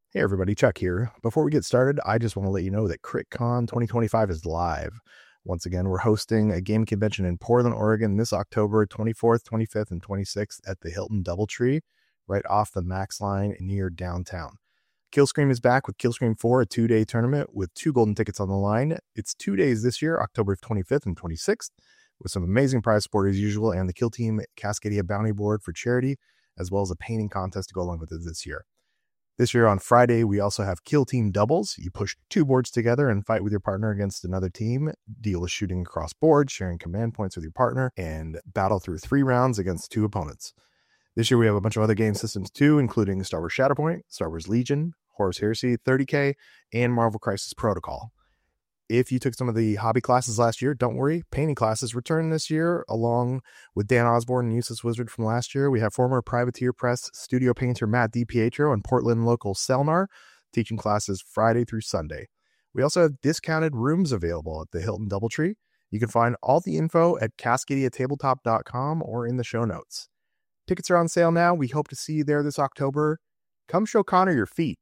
Hey everybody, Chuck here. Before we get started, I just want to let you know that CritCon 2025 is live. Once again, we're hosting a game convention in Portland, Oregon this October 24th, 25th, and 26th at the Hilton Doubletree, right off the Max line near downtown. Killscream is back with Killscream 4, a 2-day tournament with 2 golden tickets on the line. It's 2 days this year, October 25th and 26th, with some amazing prize support as usual, and the Kill Team Cascadia Bounty Board for charity, as well as a painting contest to go along with it this year. This year on Friday, we also have Kill Team Doubles. You push 2 boards together and fight with your partner against another team. Deal with shooting across boards, sharing command points with your partner, and battle through 3 rounds against 2 opponents. This year, we have a bunch of other game systems too, including Star Wars Shatterpoint, Star Wars Legion, Horus Heresy 30K, and Marvel Crisis Protocol. If you took some of the hobby classes last year, don't worry. Painting classes return this year, along with Dan Osborne and Useless Wizard from last year. We have former Privateer Press studio painter Matt DiPietro and Portland local Selnar teaching classes Friday through Sunday. We also have discounted rooms available at the Hilton Doubletree. You can find all the info at cascadiatabletop.com or in the show notes. Tickets are on sale now. We hope to see you there this October. Come show Connor your feet.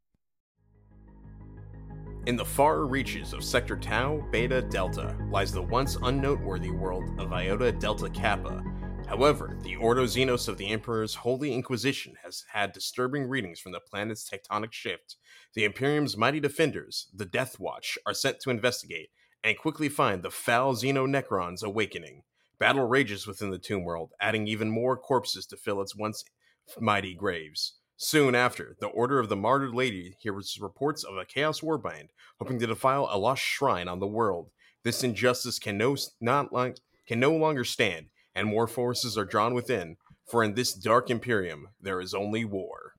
In the far reaches of Sector Tau Beta Delta lies the once unnoteworthy world of Iota Delta Kappa. However, the Ordo Xenos of the Emperor's Holy Inquisition has had disturbing readings from the planet's tectonic shift. The Imperium's mighty defenders, the Death Watch, are sent to investigate and quickly find the foul Xenonecrons awakening. Battle rages within the tomb world, adding even more corpses to fill its once mighty graves. Soon after, the Order of the Martyred Lady hears reports of a Chaos Warband hoping to defile a lost shrine on the world. This injustice can no longer stand, and more forces are drawn within, for in this dark Imperium, there is only war.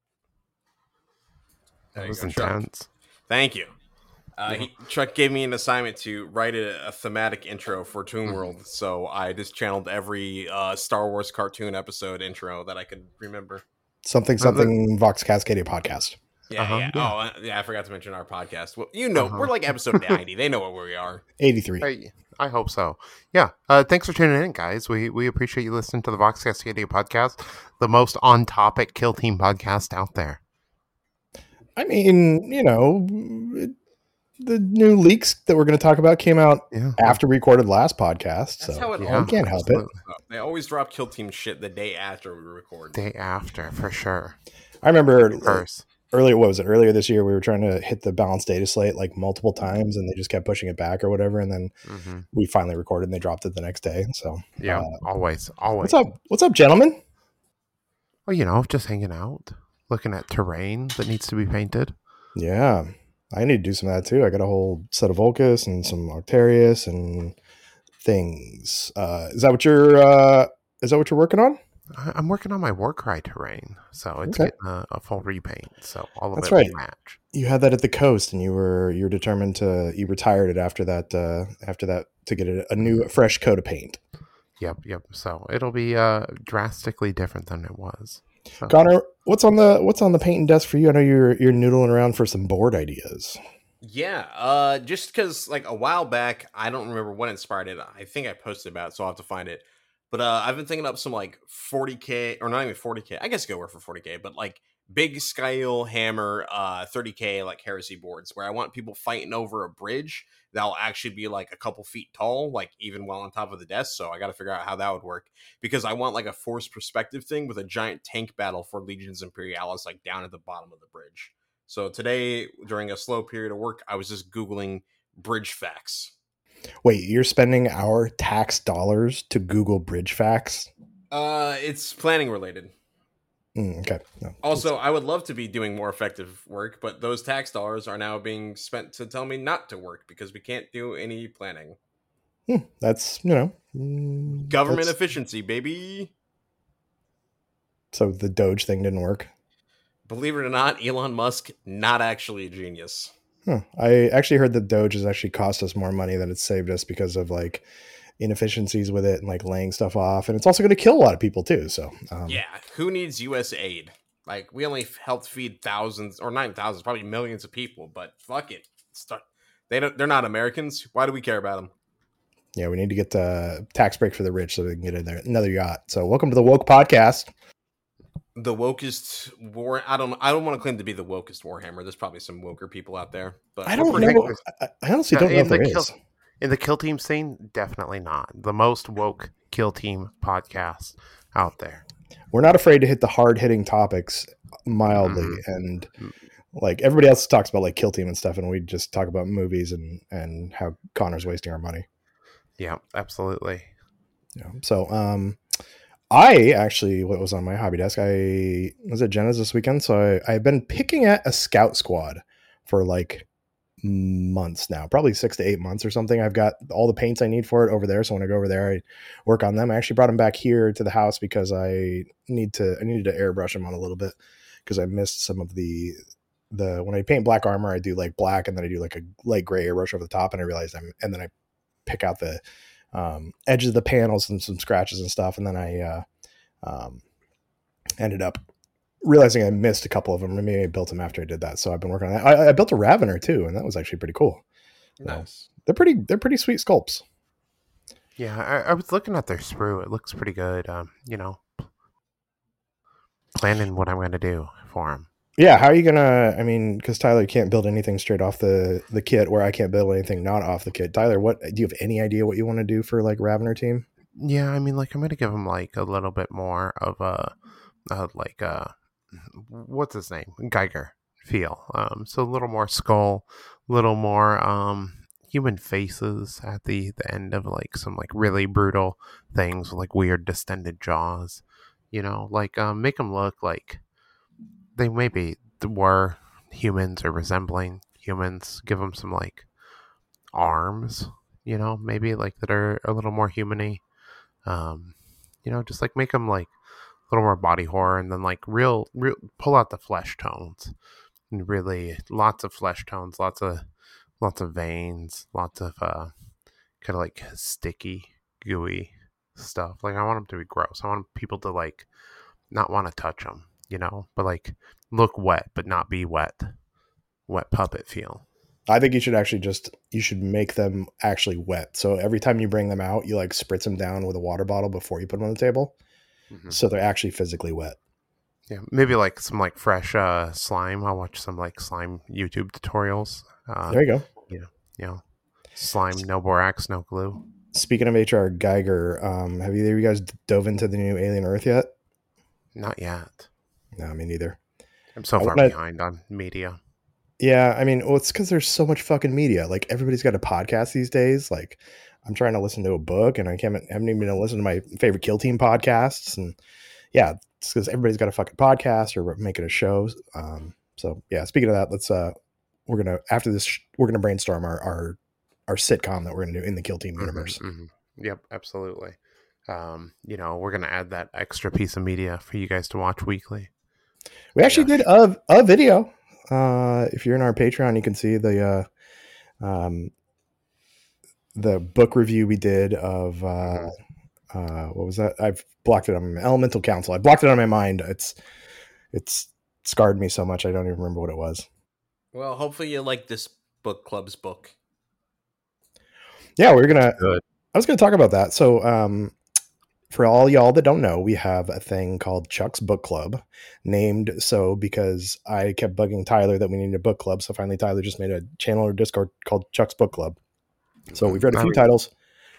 That was intense. Thank you. Chuck gave me an assignment to write a thematic intro for Toon World, so I just channeled every Star Wars cartoon episode intro that I could remember. Something Vox Cascadia podcast. Yeah. Oh, yeah, I forgot to mention our podcast. Well, we're like episode 90. They know where we are. 83. I hope so. Yeah. Thanks for tuning in, guys. We appreciate you listening to the Vox Cascadia podcast, the most on-topic Kill Team podcast out there. I mean, the new leaks that we're going to talk about came out after we recorded last podcast. That's so how it we can't help it. They always drop Kill Team shit the day after we record. Day after, for sure. I remember earlier this year, we were trying to hit the balanced data slate like multiple times and they just kept pushing it back or whatever. And then we finally recorded and they dropped it the next day. So always. What's up, gentlemen? Well, just hanging out, looking at terrain that needs to be painted. Yeah. I need to do some of that too. I got a whole set of Volcus and some Octarius and things. Is that what you're working on? I'm working on my Warcry terrain, so it's getting a full repaint. So all of That's it right. will match. You had that at the coast, and you were determined to. You retired it after that to get a new fresh coat of paint. Yep. So it'll be drastically different than it was. So. Connor, what's on the painting desk for you? I know you're noodling around for some board ideas. Yeah, just because like a while back, I don't remember what inspired it. I think I posted about it, so I'll have to find it. But I've been thinking up some like 40K, or not even 40K. I guess go work for 40K, but like big scale hammer 30K like heresy boards where I want people fighting over a bridge that'll actually be like a couple feet tall, like even while on top of the desk. So I got to figure out how that would work because I want like a forced perspective thing with a giant tank battle for Legions Imperialis like down at the bottom of the bridge. So today, during a slow period of work, I was just Googling bridge facts. Wait, you're spending our tax dollars to Google bridge facts? It's planning related. Okay. No, also, I would love to be doing more effective work, but those tax dollars are now being spent to tell me not to work because we can't do any planning. That's, government efficiency, baby. So the Doge thing didn't work? Believe it or not, Elon Musk, not actually a genius. I actually heard that Doge has actually cost us more money than it's saved us because of like inefficiencies with it and like laying stuff off. And it's also going to kill a lot of people too. So yeah, who needs U.S. aid? Like we only helped feed thousands or 9,000, probably millions of people, but fuck it. They're not Americans. Why do we care about them? Yeah, we need to get the tax break for the rich so they can get in there another yacht. So welcome to the Woke Podcast. the wokest war. I don't want to claim to be the wokest Warhammer. There's probably some woker people out there, but I don't I think know. there's- I honestly don't know if there kill, is. in the kill team scene, definitely not. The most woke kill team podcast out there. We're not afraid to hit the hard hitting topics mildly, and like everybody else talks about like kill team and stuff, and we just talk about movies and how Connor's wasting our money. Yeah, absolutely. Yeah. So I actually, what was on my hobby desk, I was at Jenna's this weekend, so I've been picking at a scout squad for like months now, probably 6 to 8 months or something. I've got all the paints I need for it over there, so when I go over there I work on them. I actually brought them back here to the house because I needed to airbrush them on a little bit because I missed some of the when I paint black armor, I do like black and then I do like a light gray airbrush over the top, and I realized and then I pick out the edges of the panels and some scratches and stuff, and then I ended up realizing I missed a couple of them. Maybe I built them after I did that, so I've been working on that. I built a Ravener too, and that was actually pretty cool. Nice. They're pretty sweet sculpts. Yeah, I was looking at their sprue. It looks pretty good. Planning what I'm going to do for them. Yeah, how are you gonna? I mean, because Tyler can't build anything straight off the kit, where I can't build anything not off the kit. Tyler, what do you have any idea what you want to do for like Ravener team? Yeah, I mean, like I'm going to give him like a little bit more of what's his name, Geiger feel. So a little more skull, little more human faces at the end of like some like really brutal things, like weird distended jaws. Make them look like they maybe were humans or resembling humans. Give them some like arms, maybe like that are a little more human-y. Just like make them like a little more body horror, and then like real pull out the flesh tones, and really lots of flesh tones, lots of veins, lots of kind of like sticky, gooey stuff. Like I want them to be gross. I want people to like not want to touch them, but like look wet but not be wet puppet feel. I think you should actually you should make them actually wet. So every time you bring them out, you like spritz them down with a water bottle before you put them on the table. Mm-hmm. So they're actually physically wet. Yeah, maybe like some like fresh slime. I'll watch some like slime YouTube tutorials. There you go. Slime, no borax, no glue. Speaking of HR Geiger, have either of you guys dove into the new Alien Earth yet? Not yet. No, me neither. I'm so far behind on media. Yeah, I mean, well, it's because there's so much fucking media. Like everybody's got a podcast these days. Like I'm trying to listen to a book, and haven't even been listening to my favorite Kill Team podcasts. And yeah, it's because everybody's got a fucking podcast or making a show. So yeah, speaking of that, we're gonna after this we're gonna brainstorm our sitcom that we're gonna do in the Kill Team universe. Mm-hmm. Yep, absolutely. We're gonna add that extra piece of media for you guys to watch weekly. We actually did a video. If you're in our Patreon, you can see the book review we did of what was that? I've blocked it on Elemental Council. I blocked it on my mind. It's scarred me so much I don't even remember what it was. Well, hopefully you like this book club's book. Yeah, I was gonna talk about that. So for all y'all that don't know, we have a thing called Chuck's Book Club, named so because I kept bugging Tyler that we needed a book club. So finally, Tyler just made a channel or Discord called Chuck's Book Club. So we've read a few titles.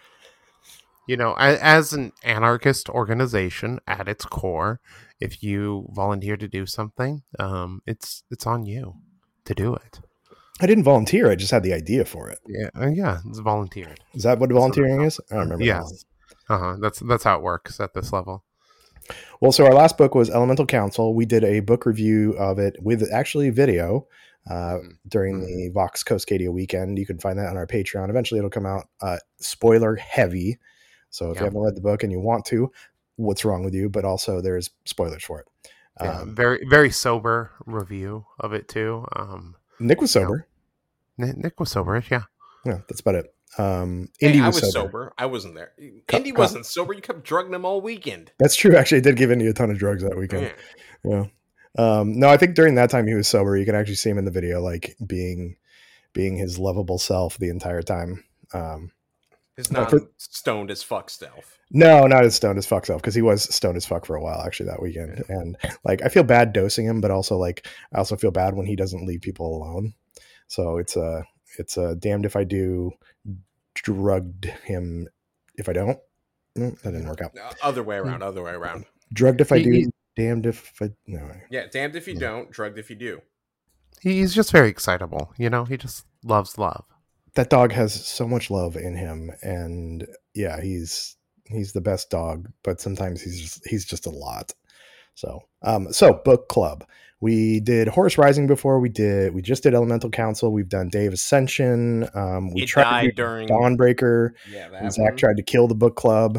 As an anarchist organization at its core, if you volunteer to do something, it's on you to do it. I didn't volunteer. I just had the idea for it. Yeah, it's volunteered. Is that what volunteering is? I don't remember. Yeah. That's how it works at this level. Well, so our last book was Elemental Council. We did a book review of it with actually video during the Vox Cascadia weekend. You can find that on our Patreon. Eventually it'll come out spoiler heavy. So if you haven't read the book and you want to, what's wrong with you? But also there's spoilers for it. Very, very sober review of it too. Nick was sober. Nick was sober, yeah. Yeah, that's about it. Indy was sober. I wasn't there. Indy wasn't sober. You kept drugging him all weekend. That's true. Actually, I did give Indy a ton of drugs that weekend. Yeah. No, I think during that time he was sober. You can actually see him in the video, like being his lovable self the entire time. His No, non-stoned as fuck stealth. no, not as stoned as fuck self, because he was stoned as fuck for a while actually that weekend. And like I feel bad dosing him, but also like I also feel bad when he doesn't leave people alone. So it's a damned if I do, drugged him if I don't. That didn't work out. Other way around. Drugged if I do, damned if I no. Yeah, damned if you don't, drugged if you do. He's just very excitable, you know. He just loves love. That dog has so much love in him, and yeah, he's the best dog. But sometimes he's just a lot. So book club. We did Horus Rising before. We just did Elemental Council. We've done Day of Ascension. We tried to do Dawnbreaker. Yeah, Zach tried to kill the book club.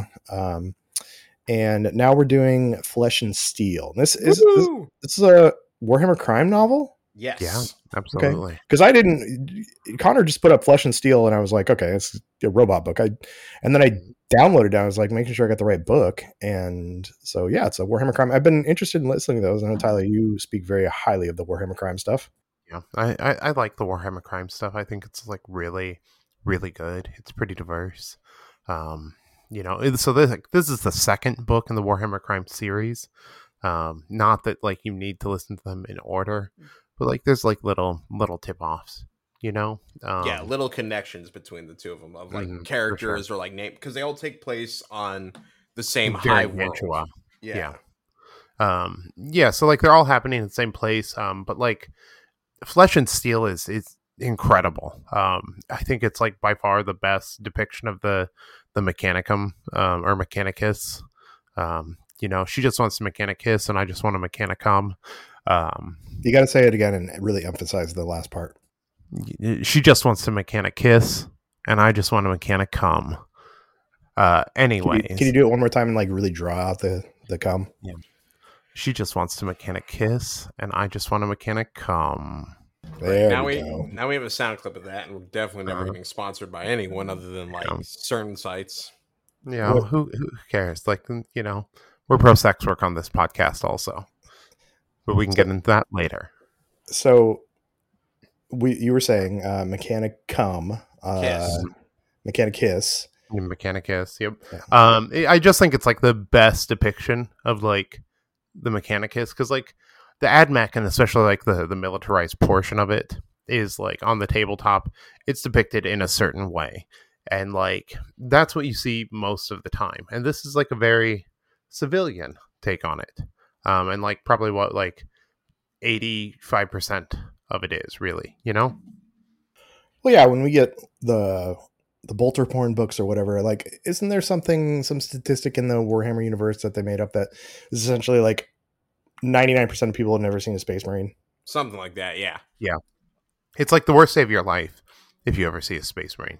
And now we're doing Flesh and Steel. This is a Warhammer crime novel. Yes. Yeah, absolutely. Because I didn't. Connor just put up Flesh and Steel, and I was like, okay, it's a robot book. And then I downloaded it. I was like, making sure I got the right book. And so yeah, it's a Warhammer crime. I've been interested in listening to those. I know, Tyler, you speak very highly of the Warhammer crime stuff. Yeah, I like the Warhammer crime stuff. I think it's like really, really good. It's pretty diverse. You know, so this is the second book in the Warhammer crime series. Not that like you need to listen to them in order, but like there's like little tip offs, you know. Yeah, little connections between the two of them of like characters or like name, because they all take place on the same high world. Yeah. So like they're all happening in the same place. But like Flesh and Steel is incredible. I think it's like by far the best depiction of the Mechanicum or Mechanicus. You know, she just wants to Mechanicus, and I just want to Mechanicum. You got to say it again and really emphasize the last part. She just wants to Mechanicus, and I just want to Mechanicum. Anyways, can you do it one more time and like really draw out the cum? Yeah. She just wants to Mechanicus, and I just want to Mechanicum. Now we have a sound clip of that, and we're definitely never getting sponsored by anyone other than like certain sites. Yeah, who cares? Like, you know, we're pro sex work on this podcast also, but we can get into that later. So, you were saying Mechanicum, Mechanicus. Mechanicus, yep. Yeah. I just think it's like the best depiction of like the Mechanicus, because like the AdMech, and especially like the militarized portion of it, is like on the tabletop. It's depicted in a certain way, and like that's what you see most of the time. And this is like a very civilian take on it, and like probably what like 85% of it is really, you know. Well, yeah, when we get the bolter porn books or whatever, like, isn't there some statistic in the Warhammer universe that they made up that is essentially like 99% of people have never seen a Space Marine? Something like that, yeah. Yeah. It's like the worst day of your life if you ever see a Space Marine.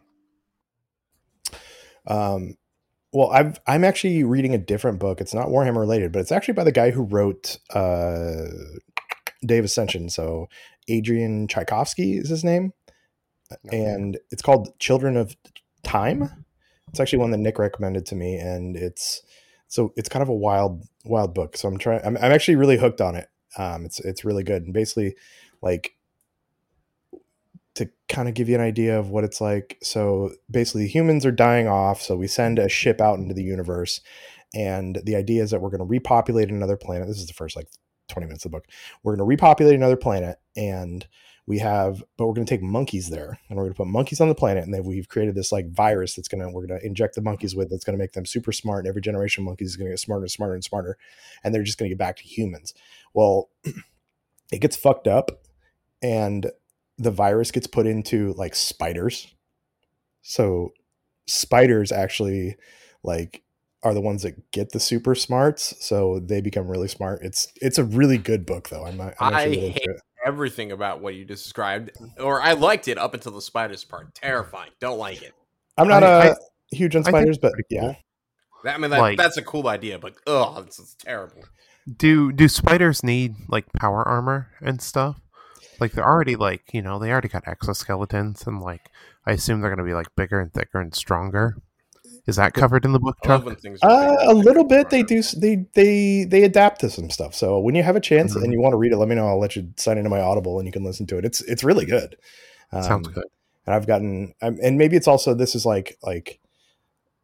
Well, I'm actually reading a different book. It's not Warhammer related, but it's actually by the guy who wrote Day of Ascension. So Adrian Tchaikovsky is his name. And it's called Children of Time. It's actually one that Nick recommended to me, and it's kind of a wild book. So I'm actually really hooked on it. It's really good, and basically, like, to kind of give you an idea of what it's like. So basically, humans are dying off, so we send a ship out into the universe, and the idea is that we're going to repopulate another planet. This is the first like 20 minutes of the book. We're going to repopulate another planet, and but we're going to take monkeys there, and we're going to put monkeys on the planet, and then we've created this like virus we're going to inject the monkeys with, that's going to make them super smart, and every generation of monkeys is going to get smarter and smarter and smarter, and they're just going to get back to humans. Well, it gets fucked up, and the virus gets put into like spiders. So spiders actually like are the ones that get the super smarts, so they become really smart. It's a really good book though. I hate everything about what you described, or I liked it up until the spiders part. Terrifying. Don't like it. I'm not huge on spiders, but yeah. Cool. I mean, that's a cool idea, but it's terrible. Do spiders need like power armor and stuff? Like they're already like, you know, they already got exoskeletons, and like I assume they're going to be like bigger and thicker and stronger. Is that covered in the book, Chuck? A little bit. They do. They adapt to some stuff. So when you have a chance and you want to read it, let me know. I'll let you sign into my Audible and you can listen to it. It's really good. Sounds good. And I've gotten, and maybe it's also, this is like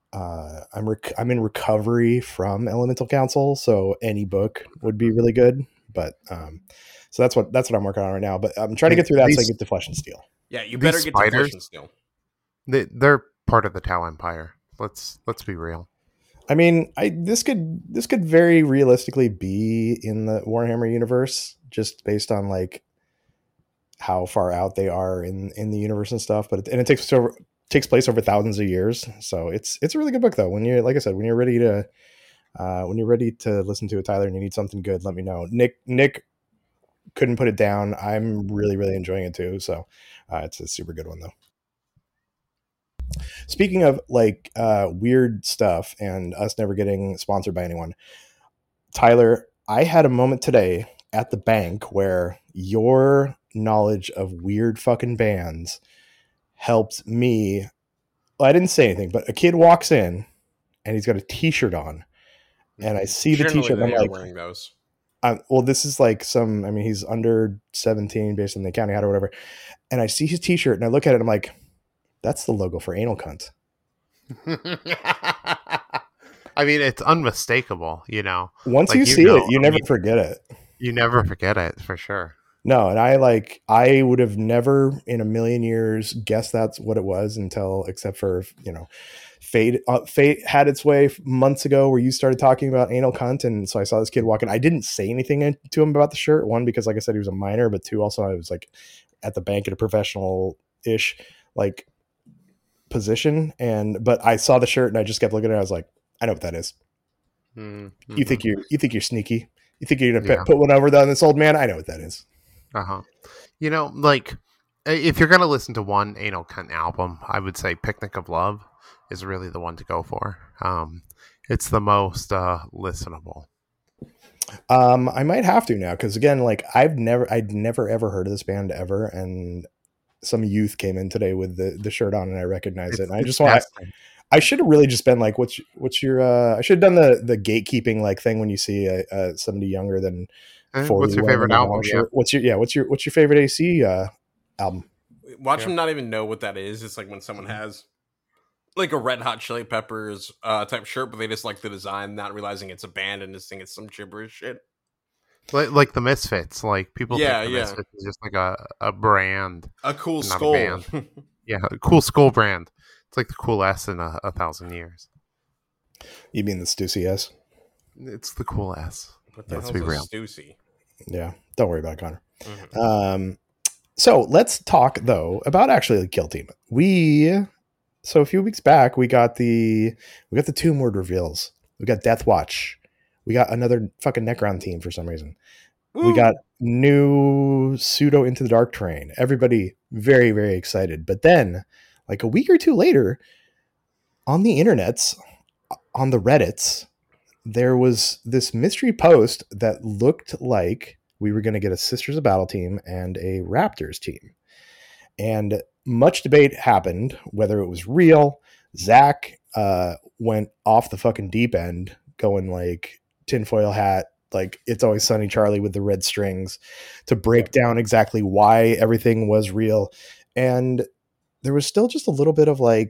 I'm in recovery from Elemental Council, so any book would be really good. But so that's what I'm working on right now. But I'm trying to get through that so I get to Flesh and Steel. Yeah, you better get to Flesh and Steel. They're part of the Tau Empire. Let's be real. I mean, this could very realistically be in the Warhammer universe, just based on like how far out they are in the universe and stuff. But it takes place over thousands of years, so it's a really good book though. When you're, like I said, when you're ready to listen to it, Tyler, and you need something good, let me know. Nick couldn't put it down. I'm really enjoying it too. So it's a super good one though. Speaking of like weird stuff and us never getting sponsored by anyone, Tyler, I had a moment today at the bank where your knowledge of weird fucking bands helped me. Well, I didn't say anything, but a kid walks in and he's got a t-shirt on, and I see the t-shirt and I'm like, wearing those. Well, this is like he's under 17 based on the accounting hat or whatever. And I see his t-shirt and I look at it and I'm like, that's the logo for Anal Cunt. I mean, it's unmistakable, you know. Once like, you see it, you never forget it. You never forget it, for sure. No, and I would have never in a million years guessed that's what it was except for, you know, Fate had its way months ago where you started talking about Anal Cunt, and so I saw this kid walking. I didn't say anything to him about the shirt. One, because like I said, he was a minor, but two, also I was like at the bank at a professional-ish like position, but I saw the shirt and I just kept looking at it. I was like, I know what that is. Mm-hmm. You think you're sneaky? You think you're gonna put one over on this old man? I know what that is. You know, like if you're gonna listen to one Anal Cunt album, I would say Picnic of Love is really the one to go for. It's the most listenable. I might have to now, because again, like I'd never ever heard of this band ever, and some youth came in today with the shirt on and I recognized it. And I just want I should have really just been like, what's your I should have done the gatekeeping like thing when you see somebody younger than 40. What's your favorite album? Yeah. What's your favorite AC album? Watch them not even know what that is. It's like when someone has like a Red Hot Chili Peppers type shirt, but they just like the design, not realizing it's a band and just think it's some gibberish shit. Like the Misfits, like people think the Misfits is just like a brand, a cool skull. A a cool skull brand. It's like the cool S in 1,000 years. You mean the Stussy S? It's the cool S. Let's be real. Stussy? Yeah, don't worry about it, Connor. Mm-hmm. So let's talk though about actually the Kill Team. So a few weeks back we got the Tomb Word reveals. We got Death Watch. We got another fucking Necron team for some reason. Woo! We got new pseudo Into the Dark terrain. Everybody very, very excited. But then, like a week or two later, on the internets, on the Reddits, there was this mystery post that looked like we were going to get a Sisters of Battle team and a Raptors team. And much debate happened whether it was real. Zach went off the fucking deep end, going like tinfoil hat, like It's Always Sunny Charlie with the red strings, to break down exactly why everything was real. And there was still just a little bit of like,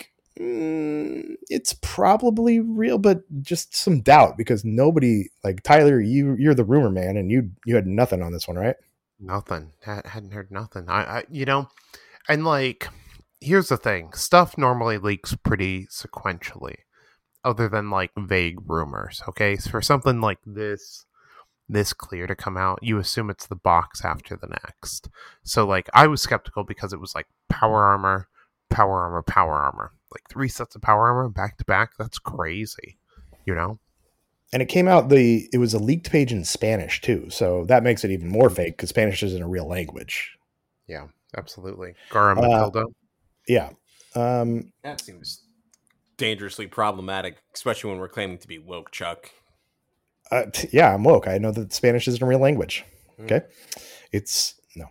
it's probably real, but just some doubt, because nobody, like Tyler, you're the rumor man, and you had nothing on this one, right? Nothing. Hadn't heard nothing. I you know, and like, here's the thing: stuff normally leaks pretty sequentially, other than like vague rumors. Okay, so for something like this clear to come out, you assume it's the box after the next. So like, I was skeptical because it was like power armor, like 3 sets of power armor back to back. That's crazy, you know. And it came out, it was a leaked page in Spanish too, so that makes it even more fake, because Spanish isn't a real language. Yeah, absolutely. Gara Matilda. Yeah. That seems dangerously problematic, especially when we're claiming to be woke, Chuck. Yeah, I'm woke. I know that Spanish isn't a real language. Okay. It's no.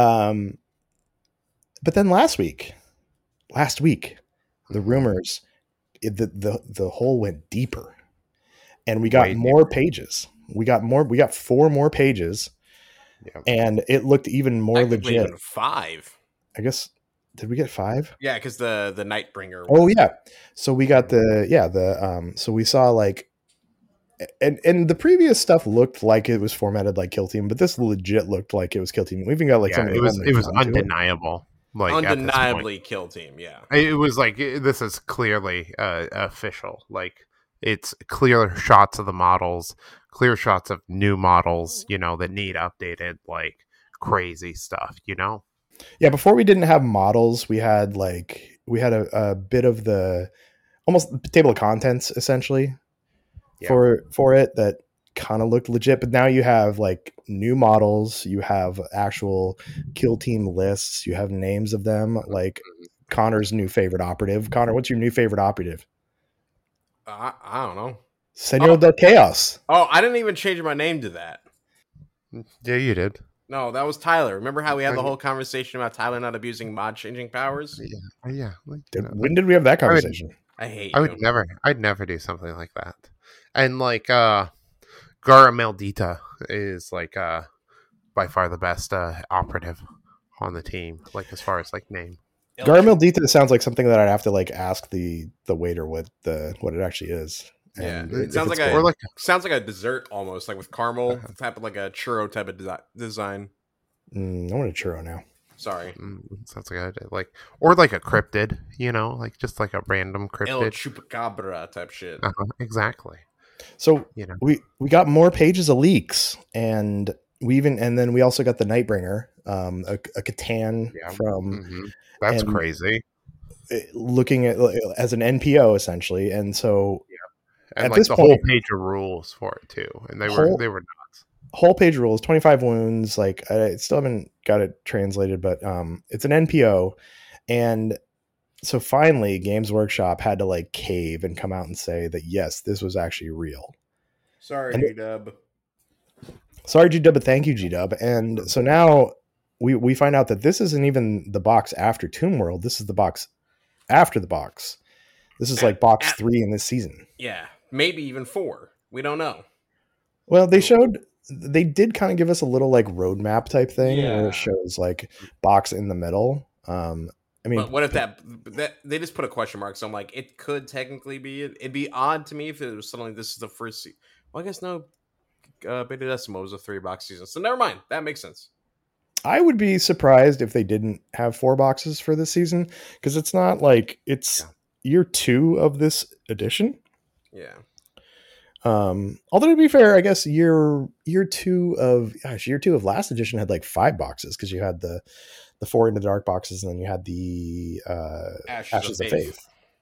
But then last week, the rumors, the hole went deeper. And we got more pages. We got 4 more pages, and it looked even more legit. Even 5. I guess Did we get 5? Yeah, because the Nightbringer. Oh yeah. So we got so we saw like, and the previous stuff looked like it was formatted like Kill Team, but this legit looked like it was Kill Team. We even got like something. It was undeniable. Like undeniably Kill Team. Yeah, it was like this is clearly official. Like it's clear shots of the models, clear shots of new models. You know that need updated, like crazy stuff. You know. Yeah, before we didn't have models, we had a bit of the almost table of contents essentially for it that kind of looked legit. But now you have like new models, you have actual kill team lists, you have names of them, like Connor's new favorite operative. Connor, what's your new favorite operative? I don't know. Senor del Chaos. Oh, I didn't even change my name to that. Yeah, you did. No, that was Tyler. Remember how we had the whole conversation about Tyler not abusing mod changing powers? Yeah. When did we have that conversation? I'd never do something like that. And like Gara Maldita is like by far the best operative on the team, like as far as like name. Gara Maldita sounds like something that I'd have to like ask the waiter what it actually is. Yeah, it sounds sounds like a dessert almost, like with caramel, type of like a churro type of design. I want a churro now. Sorry, sounds like or like a cryptid, you know, like just like a random cryptid, El Chupacabra type shit. Exactly. So you know, we got more pages of leaks, and then we also got the Nightbringer, a Catan from. That's crazy. Looking at as an NPO essentially, and so. And like the whole page of rules for it too, and they were nuts. Whole page rules, 25 wounds. Like I still haven't got it translated, but it's an NPO, and so finally, Games Workshop had to like cave and come out and say that yes, this was actually real. Sorry, G-Dub. Sorry, G-Dub, but thank you, G-Dub. And so now we find out that this isn't even the box after Tomb World. This is the box after the box. This is like box 3 in this season. Yeah. Maybe even 4. We don't know. Well, they did kind of give us a little like roadmap type thing where it shows like box in the middle. I mean, but what if that they just put a question mark? So I'm like, it could technically be. It'd be odd to me if it was suddenly this is the first. Well, I guess no. Beta Decimo was a 3-box season, so never mind. That makes sense. I would be surprised if they didn't have 4 boxes for this season because it's not like it's year 2 of this edition. Yeah. Although to be fair, I guess year 2 of last edition had like 5 boxes because you had the 4 Into the Dark boxes and then you had the Ashes of Faith.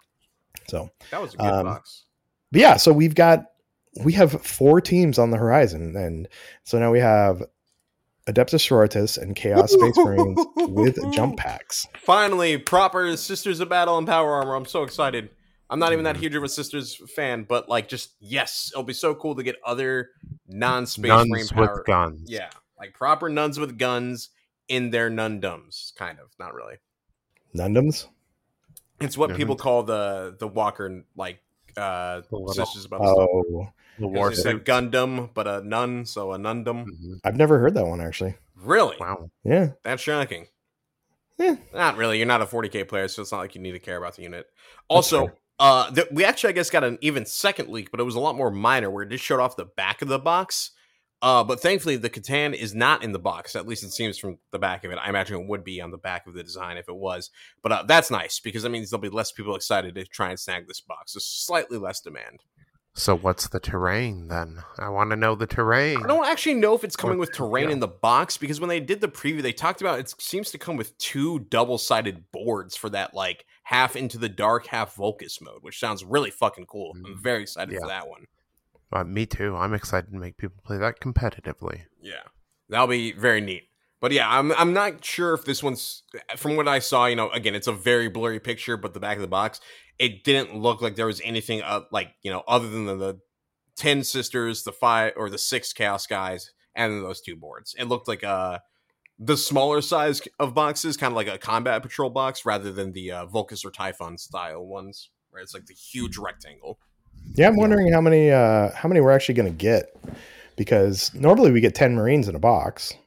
So that was a good box. But yeah, so we have 4 teams on the horizon, and so now we have Adeptus Sororitas and Chaos Space Marines with jump packs. Finally, proper Sisters of Battle and Power Armor. I'm so excited. I'm not even that huge of a Sisters fan, but like, just yes, it'll be so cool to get other non-Space Marine power with guns. Yeah, like proper nuns with guns in their nundums, kind of. Not really. Nundums. It's what people call the Walker like Sisters of Battle. Oh, the war. It's a Gundam, but a nun, so a nundum. I've never heard that one actually. Really? Wow. Yeah, that's shocking. Yeah, not really. You're not a 40k player, so it's not like you need to care about the unit. Also. We actually, I guess, got an even second leak, but it was a lot more minor, where it just showed off the back of the box. But thankfully, the Catan is not in the box. At least it seems from the back of it. I imagine it would be on the back of the design if it was. But that's nice, because that means there'll be less people excited to try and snag this box. There's slightly less demand. So what's the terrain, then? I want to know the terrain. I don't actually know if it's coming with terrain in the box, because when they did the preview, they talked about it seems to come with 2 double-sided boards for that, like, half Into the Dark, half Volcus mode, which sounds really fucking cool. I'm very excited for that one. Me too. I'm excited to make people play that competitively. Yeah, that'll be very neat. But yeah, I'm not sure if this one's, from what I saw, you know, again, it's a very blurry picture, but the back of the box, it didn't look like there was anything like, you know, other than the 10 sisters, the 5 or the 6 chaos guys, and then those 2 boards. It looked like the smaller size of boxes, kind of like a combat patrol box, rather than the Volcus or Typhon style ones, where it's like the huge rectangle. Yeah, I'm wondering how many we're actually going to get, because normally we get 10 Marines in a box,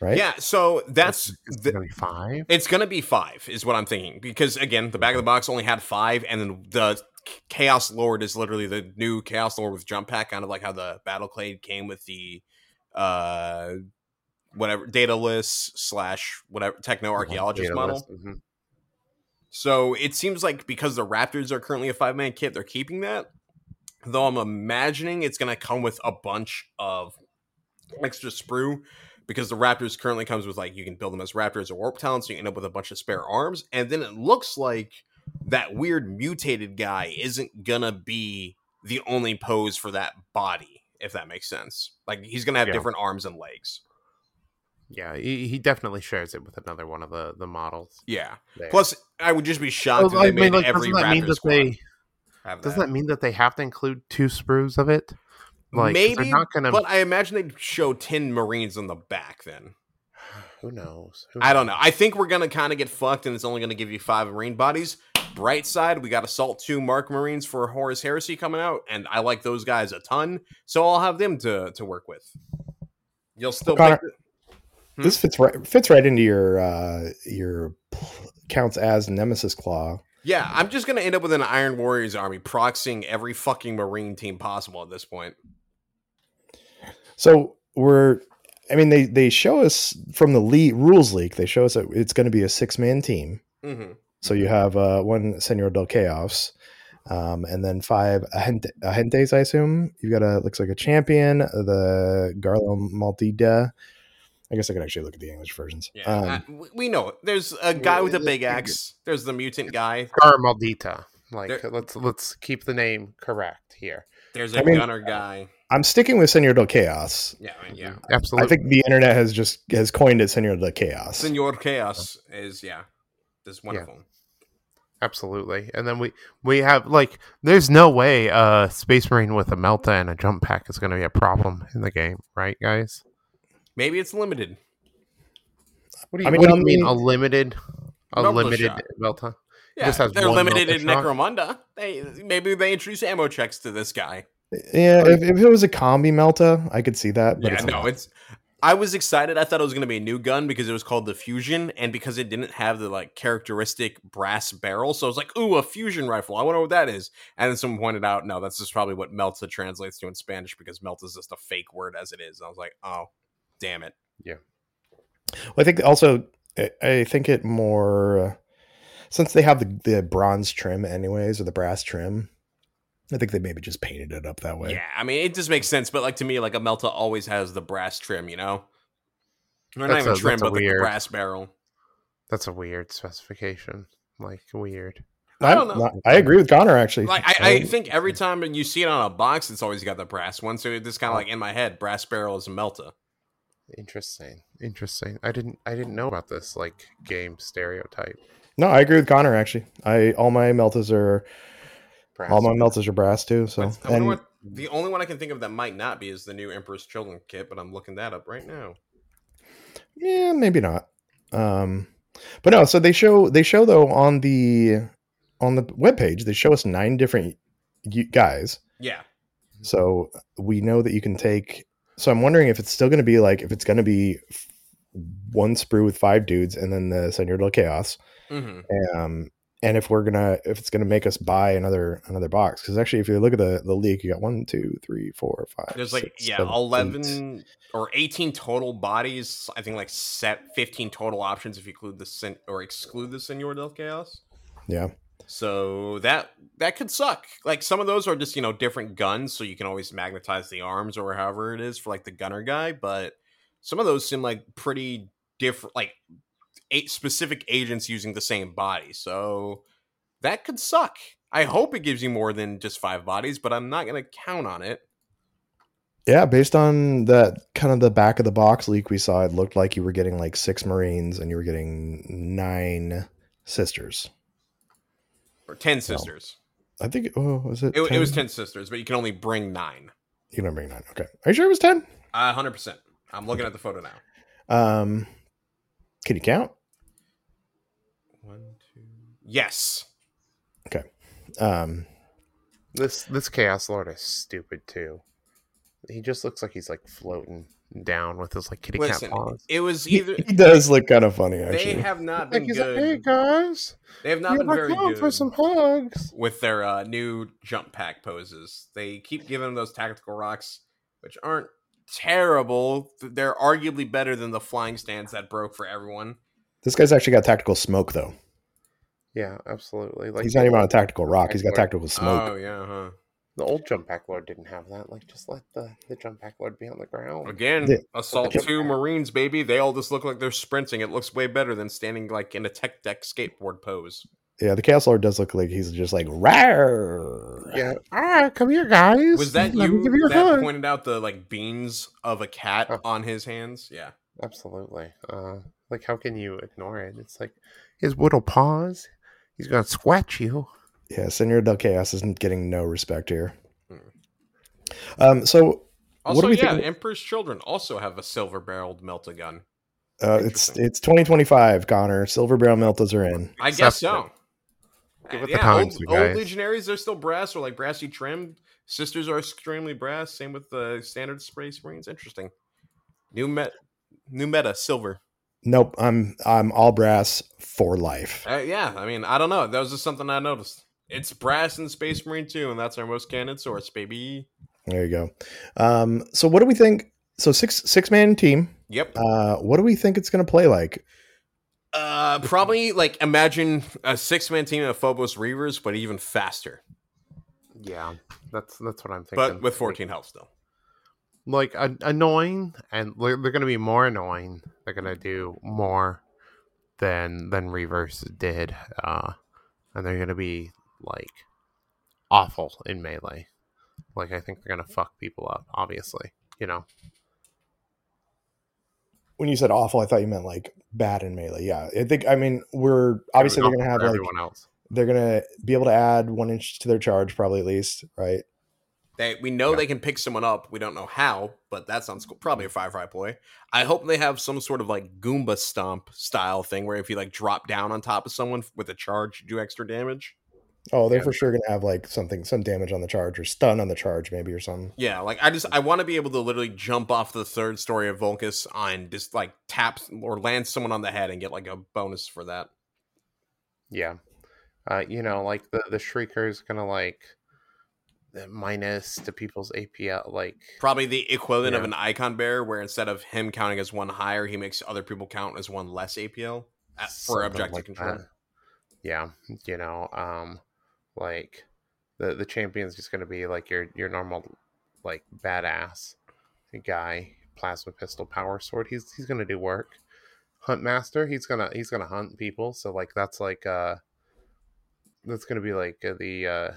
right? Yeah, so It's gonna be 5. it's going to be 5 is what I'm thinking, because again, the back of the box only had 5, and then the Chaos Lord is literally the new Chaos Lord with jump pack, kind of like how the Battle Clade came with the whatever Daedalus / whatever techno archaeologist model. Mm-hmm. So it seems like because the Raptors are currently a 5-man kit, they're keeping that. Though I'm imagining it's going to come with a bunch of extra sprue, because the Raptors currently comes with, like, you can build them as Raptors or Warp Talents, so you end up with a bunch of spare arms. And then it looks like that weird mutated guy isn't going to be the only pose for that body, if that makes sense. Like, he's going to have different arms and legs. Yeah, he definitely shares it with another one of the models. Yeah. There. Plus, I would just be shocked if they made every Raptor squad have that. Doesn't that mean that they have to include 2 sprues of it? Like, maybe, not gonna... but I imagine they'd show 10 Marines on the back then. Who knows? I don't know. I think we're going to kind of get fucked, and it's only going to give you 5 Marine bodies. Bright side, we got Assault 2 Mark Marines for Horus Heresy coming out, and I like those guys a ton, so I'll have them to work with. You'll still Connor, pick this fits right into your counts as Nemesis Claw. Yeah, I'm just going to end up with an Iron Warriors army proxying every fucking Marine team possible at this point. So they show us from the rules leak, they show us that it's going to be a 6-man team. Mm-hmm. So you have 1 Senor del Chaos, and then 5 Agentes, I assume. You've got looks like a champion, the Garlo Maldita. I guess I could actually look at the English versions. Yeah, we know it. There's a guy with a big axe. There's the mutant guy. Gar Maldita. Like, let's keep the name correct here. There's a gunner guy. I'm sticking with Senor del Chaos. Yeah, absolutely. I think the internet has coined it Senor del Chaos. Senor Chaos is this wonderful. Yeah. Absolutely. And then we have, like, there's no way a Space Marine with a Melta and a jump pack is going to be a problem in the game, right, guys? Maybe it's limited. What do you mean a limited Melta? Yeah, they're limited in Necromunda. Maybe they introduce ammo checks to this guy. Yeah, if it was a combi Melta, I could see that. But I was excited. I thought it was going to be a new gun because it was called the Fusion, and because it didn't have the, like, characteristic brass barrel. So I was like, ooh, a fusion rifle. I wonder what that is. And then someone pointed out, no, that's just probably what Melta translates to in Spanish, because Melta is just a fake word as it is. And I was like, oh, damn it. Yeah. Well, I think also, I think it more, since they have the bronze trim anyways, or the brass trim, I think they maybe just painted it up that way. Yeah, I mean, it just makes sense. But, like, to me, like, a Melta always has the brass trim, you know? Or not even trim, but the brass barrel. That's a weird specification. Like, weird. I don't know. I agree with Connor, actually. Like, I think every time you see it on a box, it's always got the brass one. So it's just kind of like in my head, brass barrel is a Melta. Interesting. I didn't know about this, like, game stereotype. No, I agree with Connor, actually. All my Meltas are brass too. So the only one I can think of that might not be is the new Emperor's Children kit, but I'm looking that up right now. Yeah, maybe not. But no, so they show though on the webpage, they show us 9 different guys. Yeah. So we know that you can take. So I'm wondering if it's still going to be like, if it's going to be 1 sprue with 5 dudes and then the Senor del Chaos. Mm-hmm. And if it's gonna make us buy another box, because actually, if you look at the leak, you got 1, 2, 3, 4, 5. There's 6, 7, 11 or 18 total bodies. I think 15 total options if you exclude the Senor del Chaos. Yeah. So that could suck. Like, some of those are just, different guns, so you can always magnetize the arms or however it is for, like, the gunner guy. But some of those seem like pretty different, like 8 specific agents using the same body. So that could suck. I hope it gives you more than just 5 bodies, but I'm not going to count on it. Yeah, based on that kind of the back of the box leak we saw, it looked like you were getting like 6 Marines and you were getting 9 sisters. Or 10 sisters. I think, was it? It was 10 sisters, but you can only bring 9. You can only bring 9. Okay. Are you sure it was 10? 100%. I'm looking at the photo now. Can you count? 1, 2. Yes. Okay. This Chaos Lord is stupid too. He just looks like he's like floating down with his like kitty Listen, cat paws. it was either He does look kind of funny, they actually. have not Like been he's like, good. hey guys, They have not been we're very coming good for some hugs. with their new jump pack poses. They keep giving them those tactical rocks, which aren't terrible. They're arguably better than the flying stance that broke for everyone. This guy's actually got tactical smoke, though. Yeah, absolutely. Like He's not even on a tactical rock. He's got Lord. tactical smoke. Oh yeah, huh? The old Jump Pack Lord didn't have that. Like, just let the Jump Pack Lord be on the ground. Again, Yeah. Assault 2 Marines, baby. They all just look like they're sprinting. It looks way better than standing like in a tech deck skateboard pose. Yeah, the Chaos Lord does look like he's just like, rawr. Yeah. Come here, guys. Was that Let me give you a that hug. pointed out the like beans of a cat Oh. on his hands? Yeah. Absolutely. Like, how can you ignore it? It's like his little paws. He's gonna scratch you. Yeah, Senor del Chaos isn't getting no respect here. Hmm. So Also, do we yeah, think- Emperor's Children also have a silver-barreled Melta-gun. it's Interesting. 2025, Connor. Silver barrel Meltas are in. I guess Accept so. Give it the Yeah, times, you old guys. Legionaries, they're still brass or like brassy trimmed. Sisters are extremely brass. Same with the standard Space Marines. Interesting. New meta, silver. Nope, I'm all brass for life. Yeah, I mean, I don't know. That was just something I noticed. It's brass in Space Marine 2, and that's our most canon source, baby. There you go. So what do we think? So six man team. Yep. What do we think it's going to play like? Probably like imagine a 6-man team of Phobos Reavers, but even faster. Yeah, that's what I'm thinking. But with 14 health still. Like annoying, and they're going to be more annoying. They're going to do more than Reavers did, and they're going to be like awful in melee. Like, I think they're going to fuck people up. Obviously, you know. When you said awful, I thought you meant like bad in melee. Yeah, I mean, we're obviously they're going to have like everyone else. they're going to be able to add 1 inch to their charge, probably at least, right? We know they can pick someone up. We don't know how, but that sounds cool. Probably a 5-5 play. I hope they have some sort of like Goomba stomp style thing where if you like drop down on top of someone with a charge, you do extra damage. Oh, they're for sure going to have like some damage on the charge or stun on the charge, maybe, or something. Yeah, like I want to be able to literally jump off the 3rd story of Volcus and just like tap or land someone on the head and get like a bonus for that. Yeah. You know, like the Shrieker is going to like minus to people's APL, like probably the equivalent of an Icon Bearer, where instead of him counting as 1 higher, he makes other people count as 1 less APL for objective like control. That. Yeah, you know, like the champion's just going to be like your normal like badass guy, plasma pistol, power sword. He's going to do work. Hunt master, he's going to hunt people. So like that's like that's going to be like the